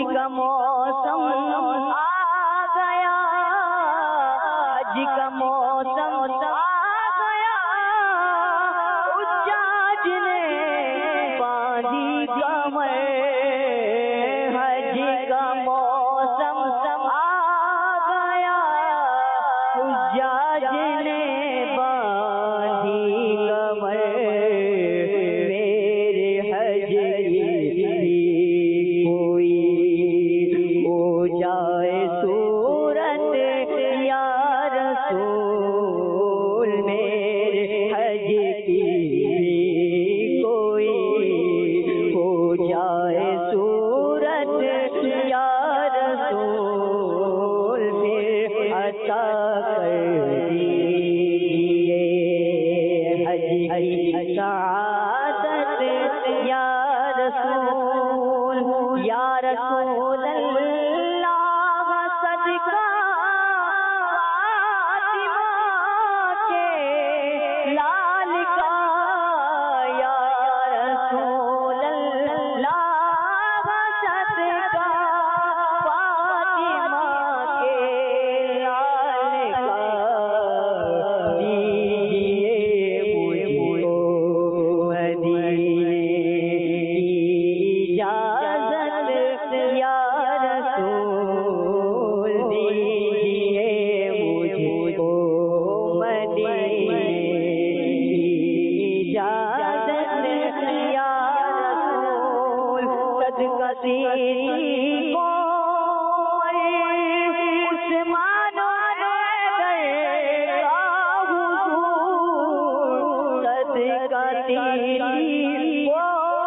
کا موسم آ گیا، حج کا موسم آ گیا، حجاج نے باندھی کمر، حج کا موسم آ گیا، حجاج نے باندھی کمر، میرے حج کی کوئی ہو جائے صورت یا رسول، میرے حج کی کوئی ہو جائے صورت یا رسول، پھر عطا کر دیجیے حج کی سعادت یا رسول، یا رسول اللہ صدقہ فاطمہ کے لال کا، یا رسول اللہ صدقہ فاطمہ کے لال کا، دیجیے مجھ کو مدینے کی اجازت یا رسول، دیجیے مجھ کو مدینے کی اجازت یا رسول، صدقہ تیری کو عثمان حیدر کا حضور، صدقہ تیری کو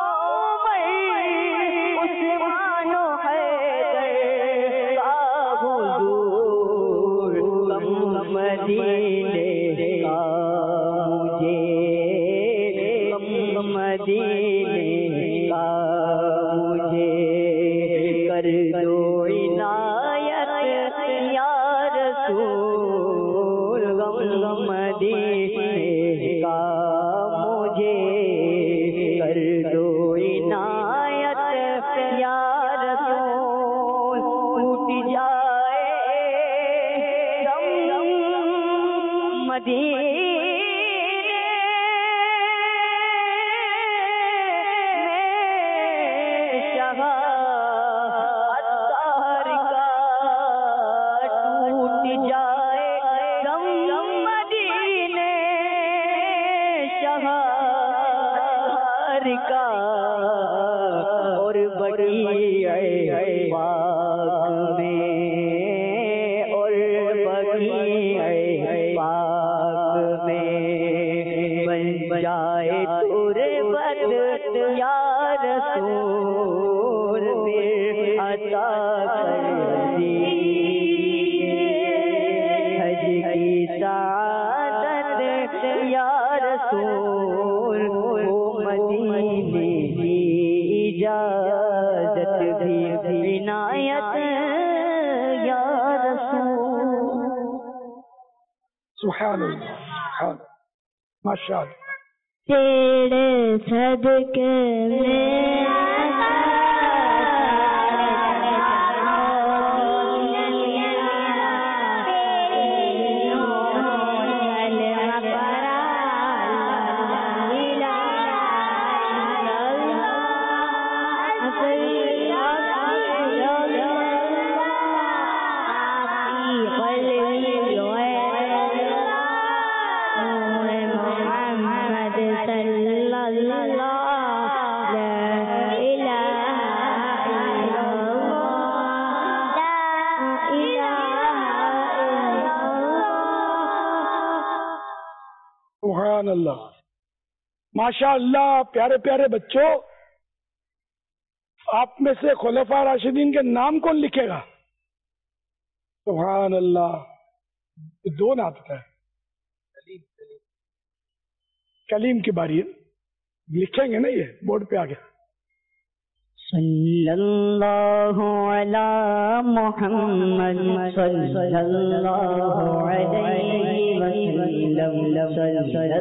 عثمان حیدر کا حضور، غم مدینے کا مجھے، غم مدینے کا مجھے، کر دو عنایت یا رسول، غم مدینے کا مجھے، کر دو عنایت یا رسول، ٹوٹ جائے غم مدینے کا، اور بقیع پاک میں، اور بقیع پاک میں بن جائے تربت یا رسول، پھر عطا کر دیجیے حج کی سعادت یا رسول، مدینے کی اجازت بھی عنایت یا رسول۔
سبحان اللہ، سبحان اللہ، ماشاء اللہ۔
تیرے صدقے میں
سبحان اللہ، ماشاء اللہ۔ پیارے پیارے بچوں، آپ میں سے خلفاء راشدین کے نام کون لکھے گا؟ سبحان اللہ، دو نعت ہے، کلیم کی باری ہے، لکھیں گے نا یہ بورڈ پہ آگے۔
صلی اللہ علی محمد صلی اللہ علیہ وسلم، صلی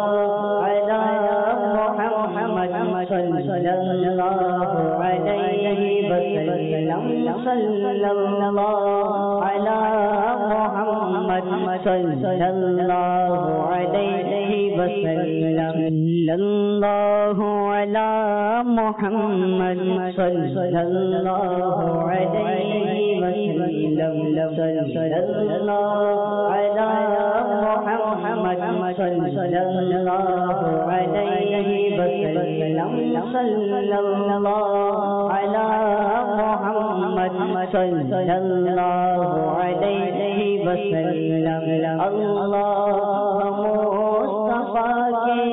اللہ علی محمد صلی اللہ علیہ عليه وسلم صلى الله على محمد صلى الله عليه وسلم صلى الله على محمد صلى الله عليه وسلم صلى الله على محمد صلى الله عليه وسلم صلى الله على محمد صلى الله عليه وسلم اللہ مصطفیٰ کے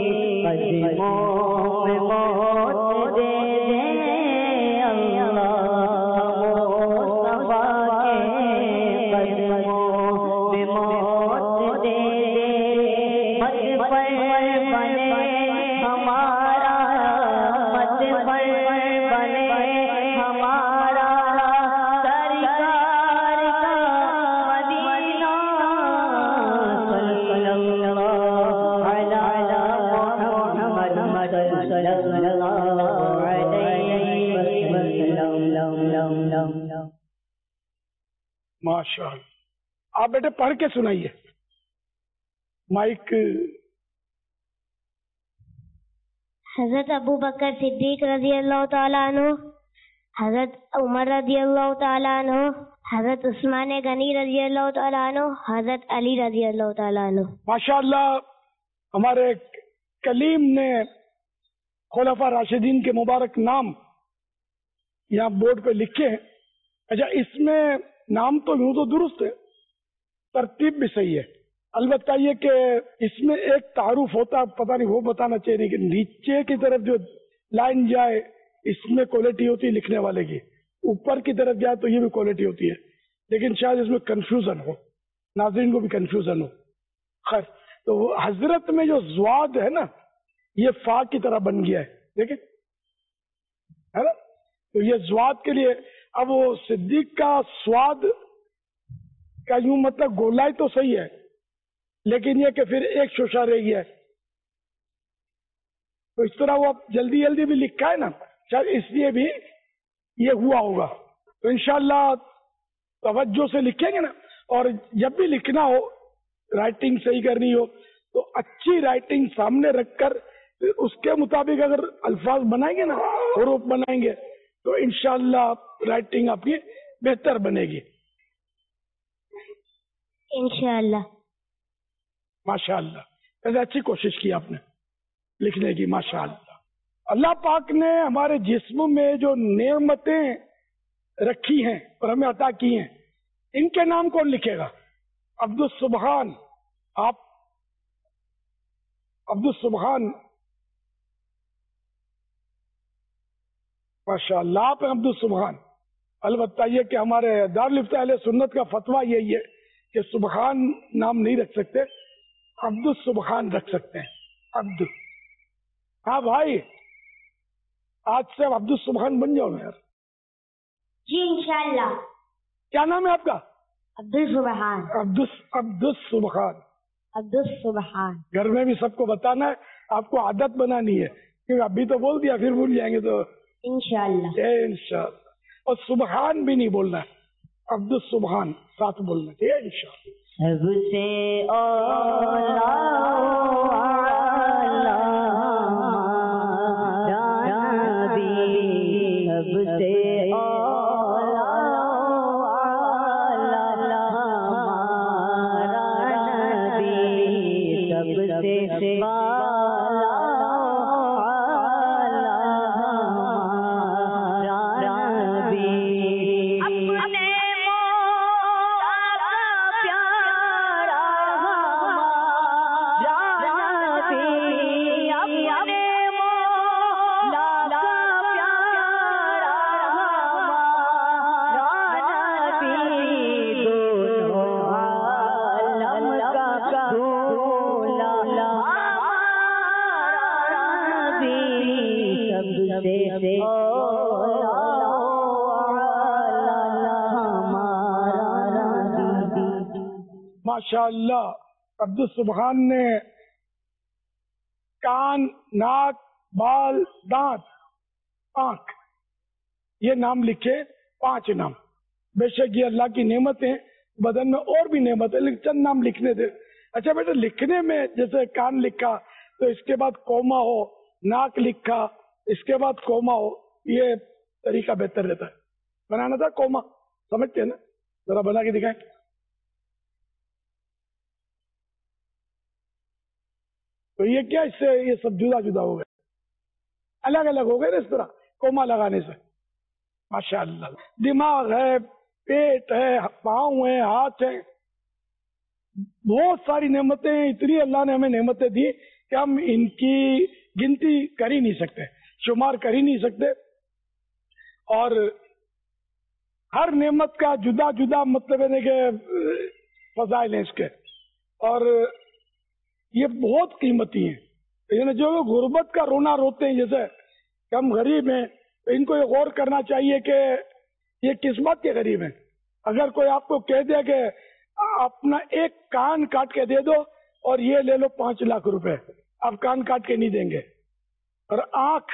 قدموں میں موت دے دے اللہ مصطفیٰ کے قدموں میں موت دے دے مت پر بنے ہمارا مت پر بنے ہمارا سرکار کا مدینہ صلی اللہ علی محمد صلی اللہ علیہ وسلم.
ماشاء اللہ. آپ بیٹے پڑھ کے سنائیے. مائک.
حضرت ابو بکر صدیق رضی اللہ تعالیٰ عنہ، حضرت عمر رضی اللہ تعالیٰ عنہ، حضرت عثمان غنی رضی اللہ تعالیٰ عنہ، حضرت علی رضی اللہ تعالیٰ عنہ.
ماشاء اللہ. ہمارے کلیم نے خلفاء راشدین کے مبارک نام یہاں بورڈ پہ لکھے ہیں. اچھا، اس میں نام تو یوں تو درست ہے، ترتیب بھی صحیح ہے. البتہ یہ کہ اس میں ایک تعارف ہوتا ہے، پتہ نہیں وہ بتانا چاہیے کہ نیچے کی طرف جو لائن جائے اس میں کوالٹی ہوتی ہے لکھنے والے کی، اوپر کی طرف جائے تو یہ بھی کوالٹی ہوتی ہے، لیکن شاید اس میں کنفیوژن ہو، ناظرین کو بھی کنفیوژن ہو. خیر، تو حضرت میں جو زواد ہے نا یہ فا کی طرح بن گیا ہے، دیکھیں ہے نا. تو یہ زواد کے لیے اب وہ صدیق کا سواد کا یوں مطلب گولائی تو صحیح ہے، لیکن یہ کہ پھر ایک شوشا رہ گیا ہے. تو اس طرح وہ جلدی جلدی بھی لکھا ہے نا، شاید اس لیے بھی یہ ہوا ہوگا. تو انشاءاللہ توجہ سے لکھیں گے نا، اور جب بھی لکھنا ہو، رائٹنگ صحیح کرنی ہو تو اچھی رائٹنگ سامنے رکھ کر اس کے مطابق اگر الفاظ بنائیں گے نا، حروف بنائیں گے تو انشاءاللہ رائٹنگ آپ کی بہتر بنے گی
انشاءاللہ.
ماشاءاللہ. ایسے اچھی کوشش کی آپ نے لکھنے کی. ماشاءاللہ. اللہ پاک نے ہمارے جسم میں جو نعمتیں رکھی ہیں اور ہمیں عطا کی ہیں، ان کے نام کون لکھے گا؟ عبد السبحان. آپ عبد السبحان. ماشاء اللہ، آپ عبد السبحان. البتہ یہ کہ ہمارے دارالفتہ اہل سنت کا فتویٰ یہی ہے کہ سبحان نام نہیں رکھ سکتے، عبد السبحان رکھ سکتے ہیں. عبد. ہاں بھائی، آج سے آپ عبد السبحان بن جاؤ یار.
جی انشاءاللہ.
کیا نام ہے آپ کا؟
عبد السبحان.
عبد عبد السبحان.
عبد السبحان.
گھر میں بھی سب کو بتانا ہے، آپ کو عادت بنانی ہے، کیونکہ ابھی تو بول دیا پھر بھول جائیں گے. تو
انشاءاللہ
انشاءاللہ. اور سبحان بھی نہیں بولنا ہے، عبد السبحان ساتھ بولنا ہے انشاءاللہ.
سب سے اولا سب سے
ماشاء اللہ. عبد السبحان نے کان، ناک، بال، دانت، آنکھ، یہ نام لکھے، پانچ نام. بے شک یہ اللہ کی نعمتیں، بدن میں اور بھی نعمت ہے لیکن چند نام لکھنے دے. اچھا بیٹا لکھنے میں جیسے کان لکھا تو اس کے بعد کوما ہو، ناک لکھا اس کے بعد کوما ہو، یہ طریقہ بہتر رہتا ہے. بنانا تھا کوما، سمجھتے ہیں نا؟ ذرا بنا کے دکھائیں. تو یہ کیا اس سے یہ سب جدا جدا ہو گئے، الگ الگ ہو گئے نا اس طرح کوما لگانے سے. ماشاء اللہ. دماغ ہے، پیٹ ہے، پاؤں ہیں، ہاتھ ہیں، بہت ساری نعمتیں ہیں. اتنی اللہ نے ہمیں نعمتیں دی کہ ہم ان کی گنتی کر ہی نہیں سکتے، شمار کر ہی نہیں سکتے. اور ہر نعمت کا جدا جدا مطلب ہے کہ فضائل ہیں اس کے، اور یہ بہت قیمتی ہیں. یعنی جو غربت کا رونا روتے ہیں جیسے کہ ہم غریب ہیں، تو ان کو یہ غور کرنا چاہیے کہ یہ کس بات کے غریب ہیں. اگر کوئی آپ کو کہہ دے کہ اپنا ایک کان کاٹ کے دے دو اور یہ لے لو پانچ لاکھ روپے، آپ کان کاٹ کے نہیں دیں گے. اور آنکھ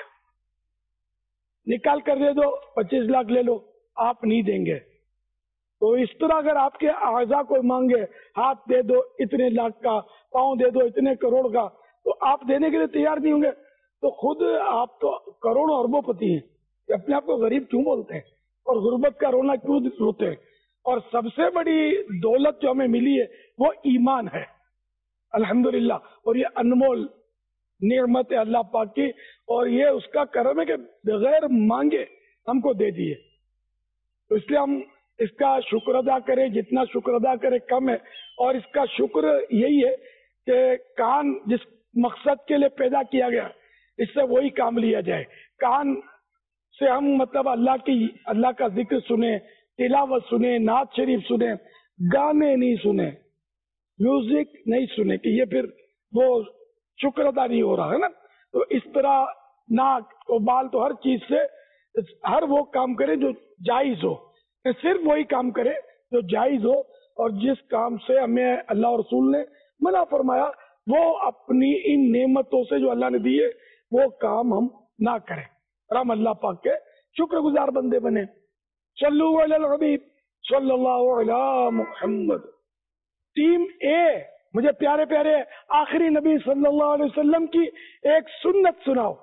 نکال کر دے دو پچیس لاکھ لے لو، آپ نہیں دیں گے. تو اس طرح اگر آپ کے اعضاء کو مانگے، ہاتھ دے دو اتنے لاکھ کا، پاؤں دے دو اتنے کروڑ کا، تو آپ دینے کے لیے تیار نہیں ہوں گے. تو خود آپ تو کروڑوں اربوں پتی ہیں، کہ اپنے آپ کو غریب کیوں بولتے ہیں اور غربت کا رونا کیوں روتے ہیں. اور سب سے بڑی دولت جو ہمیں ملی ہے وہ ایمان ہے الحمدللہ. اور یہ انمول نعمت ہے اللہ پاک کی، اور یہ اس کا کرم ہے کہ بغیر مانگے ہم کو دے دیے. تو اس لیے ہم اس کا شکر ادا کریں، جتنا شکر ادا کریں کم ہے. اور اس کا شکر یہی ہے کہ کان جس مقصد کے لیے پیدا کیا گیا اس سے وہی کام لیا جائے. کان سے ہم مطلب اللہ کی اللہ کا ذکر سنیں، تلاوت سنیں، نعت شریف سنیں، گانے نہیں سنیں، میوزک نہیں سنیں، کہ یہ پھر وہ شکر ادا نہیں ہو رہا ہے نا. تو اس طرح ناک و بال تو ہر چیز سے ہر وہ کام کرے جو جائز ہو، صرف وہی کام کرے جو جائز ہو. اور جس کام سے ہمیں اللہ اور رسول نے منع فرمایا وہ اپنی ان نعمتوں سے جو اللہ نے دی ہے وہ کام ہم نہ کریں، اور ہم اللہ پاک کے شکر گزار بندے بنے. صلو علی الحبیب صلی اللہ علی محمد. ٹیم اے مجھے پیارے پیارے آخری نبی صلی اللہ علیہ وسلم کی ایک سنت سناؤ.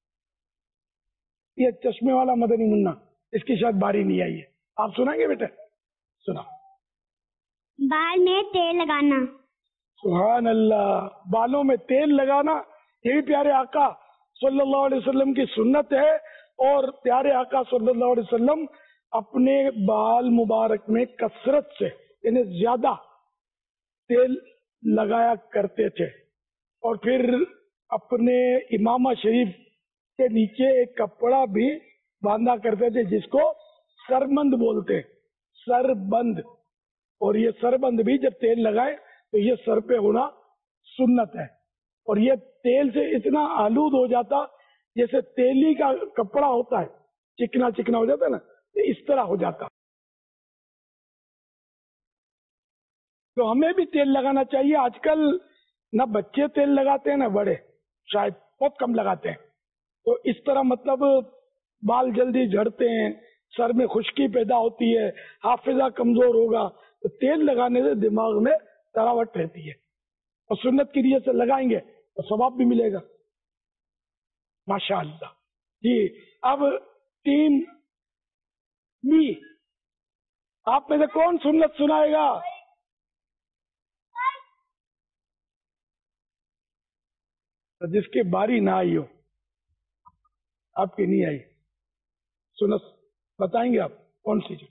یہ چشمے والا مدنی منا، اس کی شاید باری نہیں آئی ہے، آپ سنائیں گے بیٹے؟ سناؤ.
بال میں تیل لگانا.
سبحان اللہ. بالوں میں تیل لگانا یہ بھی پیارے آقا صلی اللہ علیہ وسلم کی سنت ہے. اور پیارے آقا صلی اللہ علیہ وسلم اپنے بال مبارک میں کثرت سے یعنی زیادہ تیل لگایا کرتے تھے. اور پھر اپنے امامہ شریف کے نیچے ایک کپڑا بھی باندھا کرتے تھے جس کو سربند بولتے، سربند. اور یہ سربند بھی جب تیل لگائے تو یہ سر پہ ہونا سنت ہے. اور یہ تیل سے اتنا آلود ہو جاتا جیسے تیلی کا کپڑا ہوتا ہے، چکنا چکنا ہو جاتا ہے نا، اس طرح ہو جاتا. تو ہمیں بھی تیل لگانا چاہیے. آج کل نہ بچے تیل لگاتے ہیں نہ بڑے، شاید بہت کم لگاتے ہیں. تو اس طرح مطلب بال جلدی جھڑتے ہیں، سر میں خشکی پیدا ہوتی ہے، حافظہ کمزور ہوگا. تو تیل لگانے سے دماغ میں تراوٹ رہتی ہے. اور سنت کی نیت سے لگائیں گے تو ثواب بھی ملے گا. ماشاء اللہ. جی اب ٹیم بی، آپ میں سے کون سنت سنائے گا؟ جس کی باری نہ آئی ہو، آپ کی نہیں آئی، سنت بتائیں گے آپ کون سی؟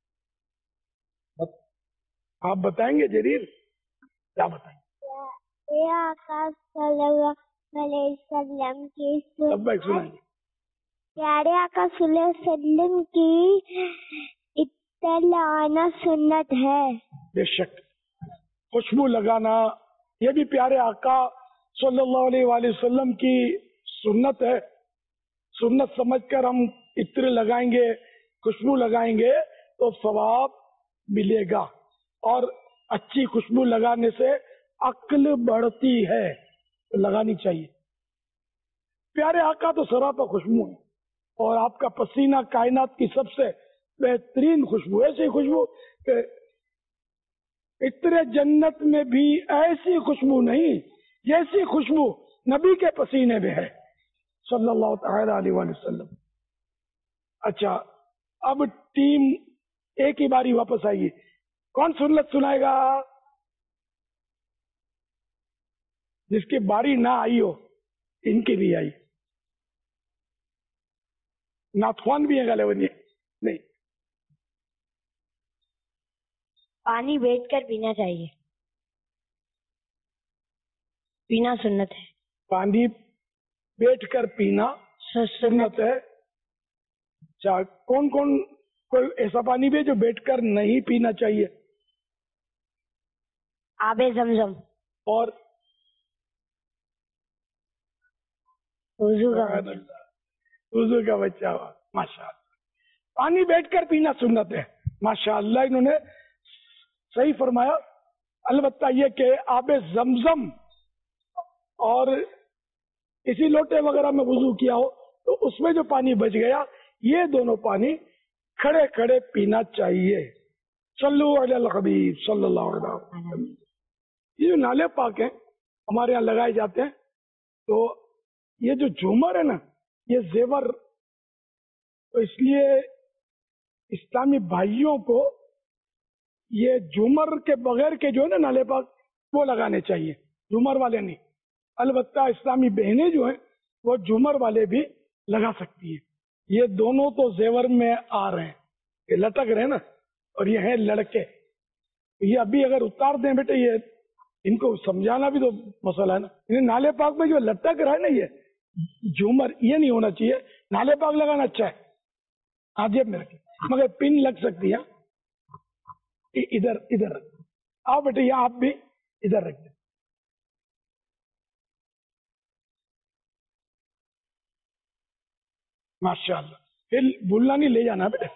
آپ بتائیں گے جریر؟ کیا بتائیں گے؟
آقا صلی اللہ علیہ وسلم کی
سب ایک سنائیں گے.
پیارے آقا صلی اللہ علیہ وسلم کی عطر لگانا سنت ہے.
بے شک. خوشبو لگانا یہ بھی پیارے آقا صلی اللہ علیہ وآلہ وسلم کی سنت ہے. سنت سمجھ کر ہم عطر لگائیں گے، خوشبو لگائیں گے تو ثواب ملے گا. اور اچھی خوشبو لگانے سے عقل بڑھتی ہے، تو لگانی چاہیے. پیارے آقا تو سراپا خوشبو ہے، اور آپ کا پسینہ کائنات کی سب سے بہترین خوشبو، ایسی خوشبو کہ اتنے جنت میں بھی ایسی خوشبو نہیں جیسی خوشبو نبی کے پسینے میں ہے صلی اللہ تعالی علیہ وآلہ وسلم۔ اچھا، اب ٹیم ایک ہی باری واپس آئے گی، کون سنت سنائے گا؟ جس کی باری نہ آئی ہو، ان کی بھی آئی، ناتوان بھی ہے گلے بنی نہیں۔
پانی بیٹھ کر پینا چاہیے، پینا سنت ہے۔
پانی بیٹھ کر پینا سنت ہے۔ اچھا، کون کون کوئی ایسا پانی بھی ہے جو بیٹھ کر نہیں پینا چاہیے؟
آب زمزم
اور
وضو کا
وضو کا بچہ ہوا، ماشاء اللہ۔ پانی بیٹھ کر پینا سنت ہے، ماشاء اللہ، انہوں نے صحیح فرمایا۔ البتہ یہ کہ آب زمزم اور کسی لوٹے وغیرہ میں وضو کیا ہو تو اس میں جو پانی بچ گیا، یہ دونوں پانی کھڑے کھڑے پینا چاہیے۔ صلو علی الحبیب صلی اللہ علیہ وسلم۔ یہ جو نالے پاک ہیں ہمارے یہاں لگائے جاتے ہیں، تو یہ جو جھومر ہے نا، یہ زیور، تو اس لیے اسلامی بھائیوں کو یہ جھومر کے بغیر کے جو ہے نا نالے پاک، وہ لگانے چاہیے، جھومر والے نہیں۔ البتہ اسلامی بہنیں جو ہیں وہ جھومر والے بھی لگا سکتی ہیں۔ یہ دونوں تو زیور میں آ رہے ہیں، یہ لٹک رہے ہیں نا، اور یہ ہیں لڑکے، یہ ابھی اگر اتار دیں بیٹے، یہ ان کو سمجھانا بھی تو مسئلہ ہے نا۔ یہ نالے پاک میں جو لٹک رہا ہے نا، یہ جھومر، یہ نہیں ہونا چاہیے۔ نالے پاک لگانا اچھا ہے، ہاں جیب میں رکھیں، مگر پن لگ سکتی ہے، ادھر ادھر رکھ آؤ بیٹے، یہ آپ بھی ادھر رکھ دیں۔ ماشاء اللہ، پھر بھولنا نہیں، لے جانا بیٹے۔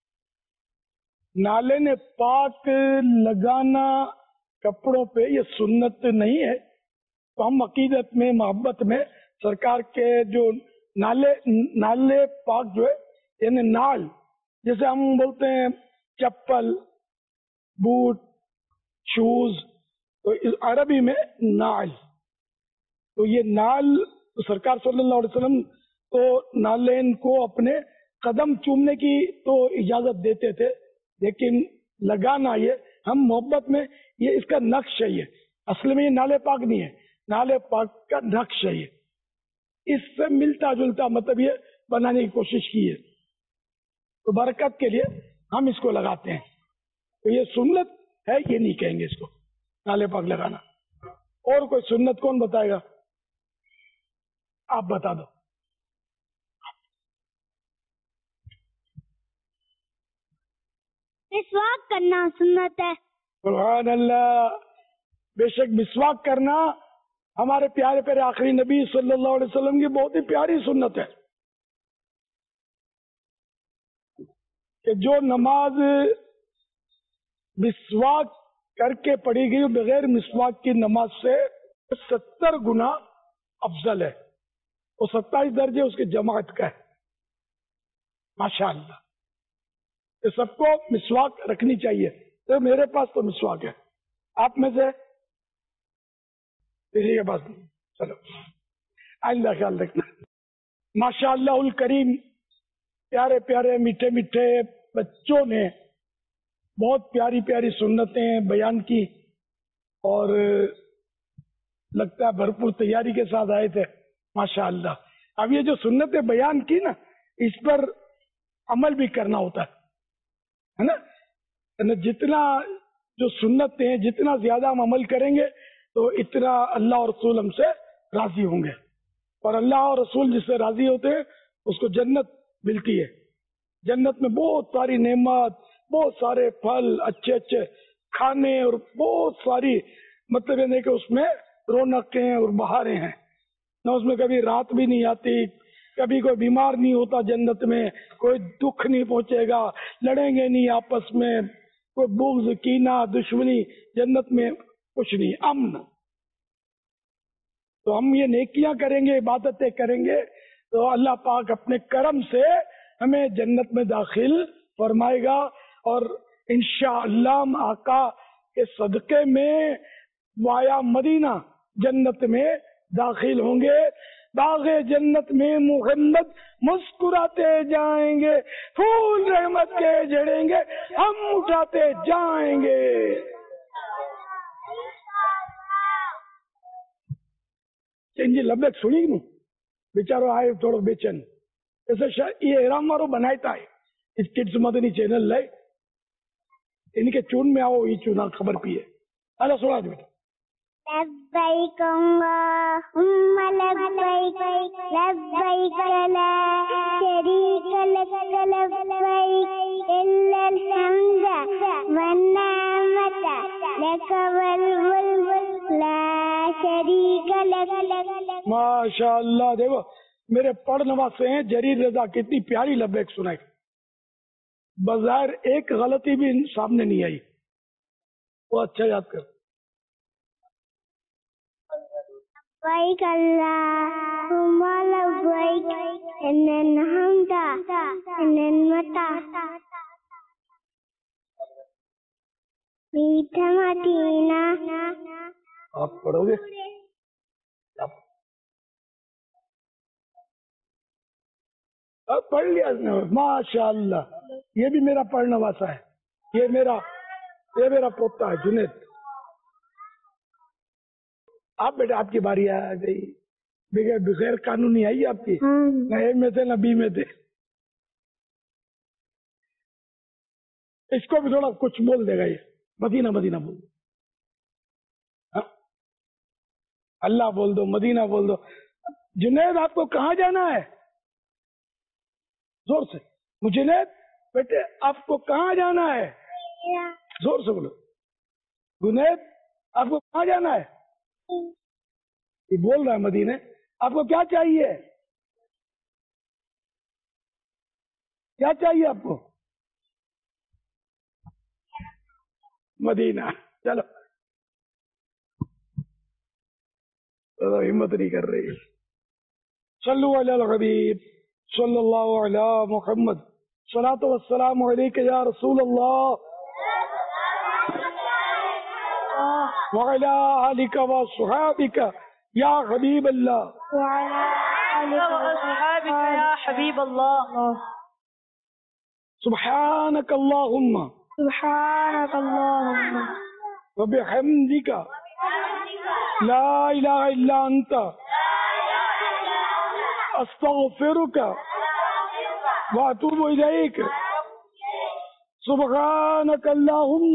نالے نے پاک لگانا کپڑوں پہ یہ سنت نہیں ہے، تو ہم عقیدت میں، محبت میں سرکار کے جو نالے نالے پاک جو ہے، یعنی نال، جیسے ہم بولتے ہیں چپل، بوٹ، شوز، تو عربی میں نال، تو یہ نال سرکار صلی اللہ علیہ وسلم تو نالین کو اپنے قدم چومنے کی تو اجازت دیتے تھے، لیکن لگانا یہ ہم محبت میں، یہ اس کا نقش ہے، یہ اصل میں یہ نالے پاک نہیں ہے، نالے پاک کا نقش ہے، یہ اس سے ملتا جلتا مطلب یہ بنانے کی کوشش کی ہے، تو برکت کے لیے ہم اس کو لگاتے ہیں۔ تو یہ سنت ہے، یہ نہیں کہیں گے اس کو نالے پاک لگانا۔ اور کوئی سنت کون بتائے گا؟ آپ بتا دو۔
مسواک کرنا سنت ہے۔
سبحان اللہ، بے شک مسواک کرنا ہمارے پیارے پیارے آخری نبی صلی اللہ علیہ وسلم کی بہت ہی پیاری سنت ہے، کہ جو نماز مسواک کر کے پڑھی گئی بغیر مسواک کی نماز سے ستر گنا افضل ہے، وہ ستائیس درجے اس کی جماعت کا ہے۔ ماشاء اللہ، یہ سب کو مسواک رکھنی چاہیے۔ تو میرے پاس تو مسواک ہے، آپ میں سے کسی کے پاس نہیں، چلو آئندہ خیال رکھنا۔ ماشاء اللہ الکریم، پیارے پیارے میٹھے میٹھے بچوں نے بہت پیاری پیاری سنتیں بیان کی، اور لگتا ہے بھرپور تیاری کے ساتھ آئے تھے، ماشاء اللہ۔ اب یہ جو سنتیں بیان کی نا، اس پر عمل بھی کرنا ہوتا ہے نا، جتنا جو سنتیں ہیں، جتنا زیادہ ہم عمل کریں گے تو اتنا اللہ اور رسول ہم سے راضی ہوں گے، اور اللہ اور رسول جس سے راضی ہوتے ہیں اس کو جنت ملتی ہے۔ جنت میں بہت ساری نعمت، بہت سارے پھل، اچھے اچھے کھانے، اور بہت ساری مطلب یہ نہیں کہ اس میں رونقیں اور بہاریں ہیں، نہ اس میں کبھی رات بھی نہیں آتی، کبھی کوئی بیمار نہیں ہوتا جنت میں، کوئی دکھ نہیں پہنچے گا، لڑیں گے نہیں آپس میں، کوئی بغض، کینہ، دشمنی جنت میں کچھ نہیں، امن۔ تو ہم یہ نیکیاں کریں گے، عبادتیں کریں گے، تو اللہ پاک اپنے کرم سے ہمیں جنت میں داخل فرمائے گا، اور انشاءاللہ ہم آقا کے صدقے میں وایا مدینہ جنت میں داخل ہوں گے۔ باغ جنت میں محمد مسکراتے جائیں گے، پھول رحمت کے جڑیں گے، ہم اٹھاتے جائیں گے۔ جی لبیک سنی نو بیچارو آئے تھوڑا بے چین ایسے یہ احرام مارو بنائیتا ہے اس کڈس مدنی چینل لائے ان کے چون میں آؤ، یہ چونا خبر پیے اللہ سنا دے بیٹا۔
لبیک اللہم لبیک لبیک لا شریک لک لبیک الا الحمد والنعمت لک والملک لا شریک لک۔
ماشاء اللہ، دیکھو میرے پڑھ نواسے ہیں جریر رضا کتنی پیاری لبیک سنائی، بظاہر ایک غلطی بھی سامنے نہیں آئی، وہ اچھا یاد کر۔
لبیک اللہم لبیک ان الحمد والنعمت میٹھا مدینہ۔
آپ پڑھو گے؟ اب پڑھ لیا ماشاء اللہ، یہ بھی میرا پڑھنا واسا ہے، یہ میرا یہ میرا پوتا ہے جنید۔ آپ بیٹا آپ کی باری آ گئی، بغیر بغیر قانونی آئی آپ کی، نہ اے میں تھے نہ بی میں تھے۔ اس کو بھی تھوڑا کچھ بول دے گا، یہ مدینہ مدینہ بول دو، ہاں؟ اللہ بول دو، مدینہ بول دو۔ جنید آپ کو کہاں جانا ہے؟ زور سے جنید بیٹے آپ کو کہاں جانا ہے؟ زور سے بولو جنید آپ کو کہاں جانا ہے؟ یہ بول رہا ہے مدینے، آپ کو کیا چاہیے؟ کیا چاہیے آپ کو؟ مدینہ۔ چلو چلو ہمت نہیں کر رہی۔ صلو علی الحبیب صلی اللہ علی محمد، صلاۃ والسلام علیک یا رسول اللہ وعلی آلک و صحابک یا حبیب اللہ
وعلى آلك وصحابك يا حبيب الله.
سبحانک اللہم
سبحانك اللهم
وبحمدک لا الہ الا انت استغفرک واتوب الیک۔ سبحانک اللہم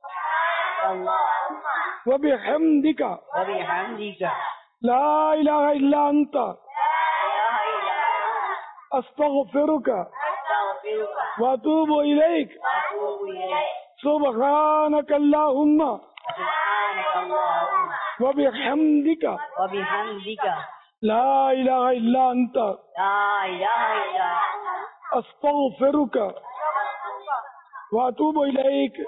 وبحمدک لا الہ الا انت استغفرک واتوب الیک۔ سبحانک اللہم وبحمدک لا الہ الا انت استغفرک واتوب الیک۔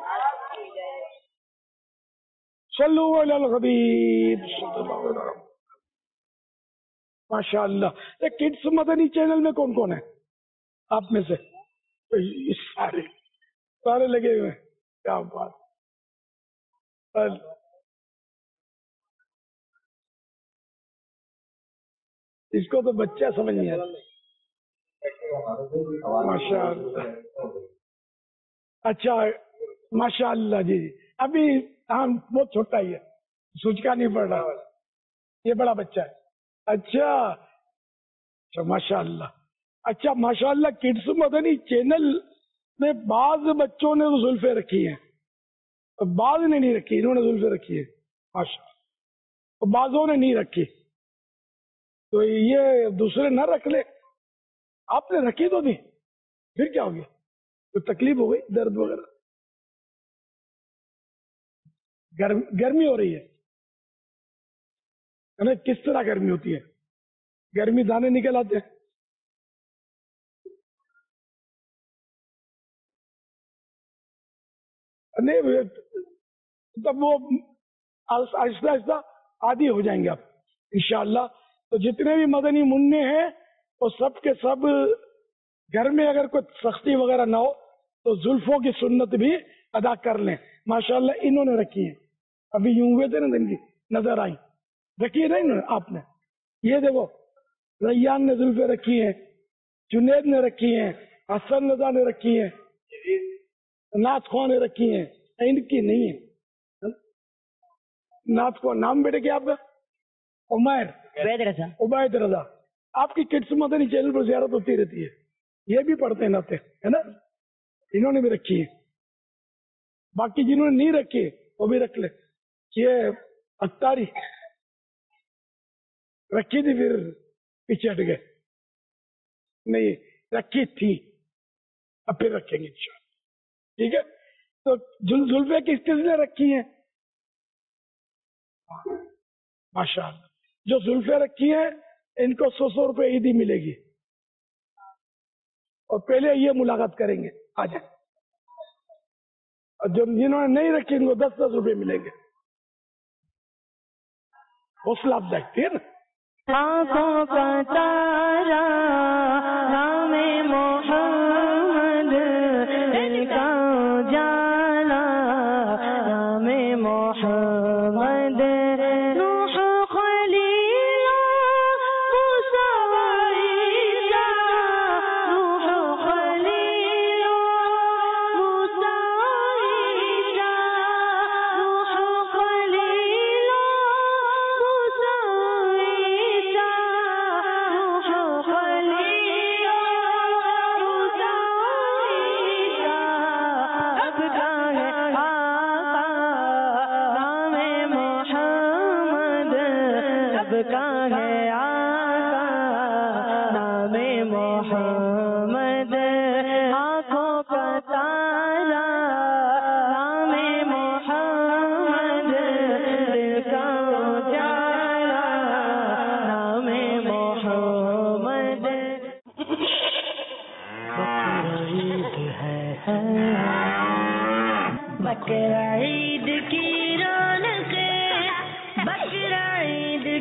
صلو علی الحبیب صلی اللہ علیہ وسلم۔ ماشاء اللہ۔ یہ کڈس مدنی چینل میں کون کون ہے آپ میں سے؟ سارے سارے لگے ہوئے ہیں، کیا بات۔ اس کو تو بچہ سمجھ نہیں آتا۔ ماشاء اللہ، اچھا ماشاء اللہ جی جی۔ ابھی ہاں بہت چھوٹا ہی ہے، سوچ کا نہیں پڑ رہا، یہ بڑا بچہ ہے۔ اچھا اچھا ماشاء اللہ۔ اچھا ماشاء اللہ، کڈس مدنی چینل میں بعض بچوں نے تو زلفیں رکھی ہیں، بعض نے نہیں رکھی، انہوں نے زلفیں رکھی ہے ماشاء اللہ، بعضوں نے نہیں رکھی، تو یہ دوسرے نہ رکھ لے۔ آپ نے رکھی تو نہیں، پھر کیا ہو گیا؟ تو تکلیف ہو گئی، درد وغیرہ؟ گرم گرمی ہو رہی ہے؟ ہمیں کس طرح گرمی ہوتی ہے؟ گرمی دانے نکل آتے ہیں؟ نہیں، تب وہ آہستہ آہستہ عادی ہو جائیں گے آپ انشاءاللہ۔ تو جتنے بھی مدنی منع ہیں اور سب کے سب گھر میں اگر کوئی سختی وغیرہ نہ ہو تو زلفوں کی سنت بھی ادا کر لیں. ماشاءاللہ انہوں نے رکھی ہے, ابھی یوں ہوئے تھے نا دن کی نظر آئی, رکھی ہے نا انہوں نے آپ نے. یہ دیکھو ریان نے زلفیں رکھی ہیں, جنید نے رکھی ہیں, حسن رضا نے رکھی ہیں, ناز خواہ نے رکھی ہیں, ان کی نہیں ہے. ناز خواہ نام بیٹے کیا آپ کا؟ عمیر
عبید رضا.
عبید رضا. آپ کی کٹس مدنی چینل پر زیارت ہوتی رہتی ہے, یہ بھی پڑھتے ہیں ناتے ہے نا, انہوں نے بھی رکھی ہے. باقی جنہوں نے نہیں رکھی وہ بھی رکھ لے. یہ اتاری رکھی تھی پھر پیچھے ہٹ گئے, نہیں رکھی تھی اب پھر رکھیں گے انشاءاللہ. ٹھیک ہے, تو زلفے کس کس نے رکھی ہیں؟ ماشاءاللہ جو زلفے رکھی ہیں ان کو سو سو روپے عیدی ملے گی, اور پہلے یہ ملاقات کریں گے آ جائیں. اور جو جنہوں نے نہیں رکھی ان کو دس دس روپے ملیں گے. حوصلہ افزائی تھی نا.
آنکھوں کا تارا نام محمد, ان کا اجالا نام محمد. نوح خلیل موسیٰ عیسیٰ, نوح خلیل موسیٰ عیسیٰ, نوح خلیل موسیٰ عیسیٰ, نوح خلیل موسیٰ عیسیٰ. اب کا ہے آقا نام محمد, اب کا ہے آقا نام محمد. آنکھوں کا تارا نام محمد, دل کا اجالا نام محمد. بقرعید کی رونق, بقرعید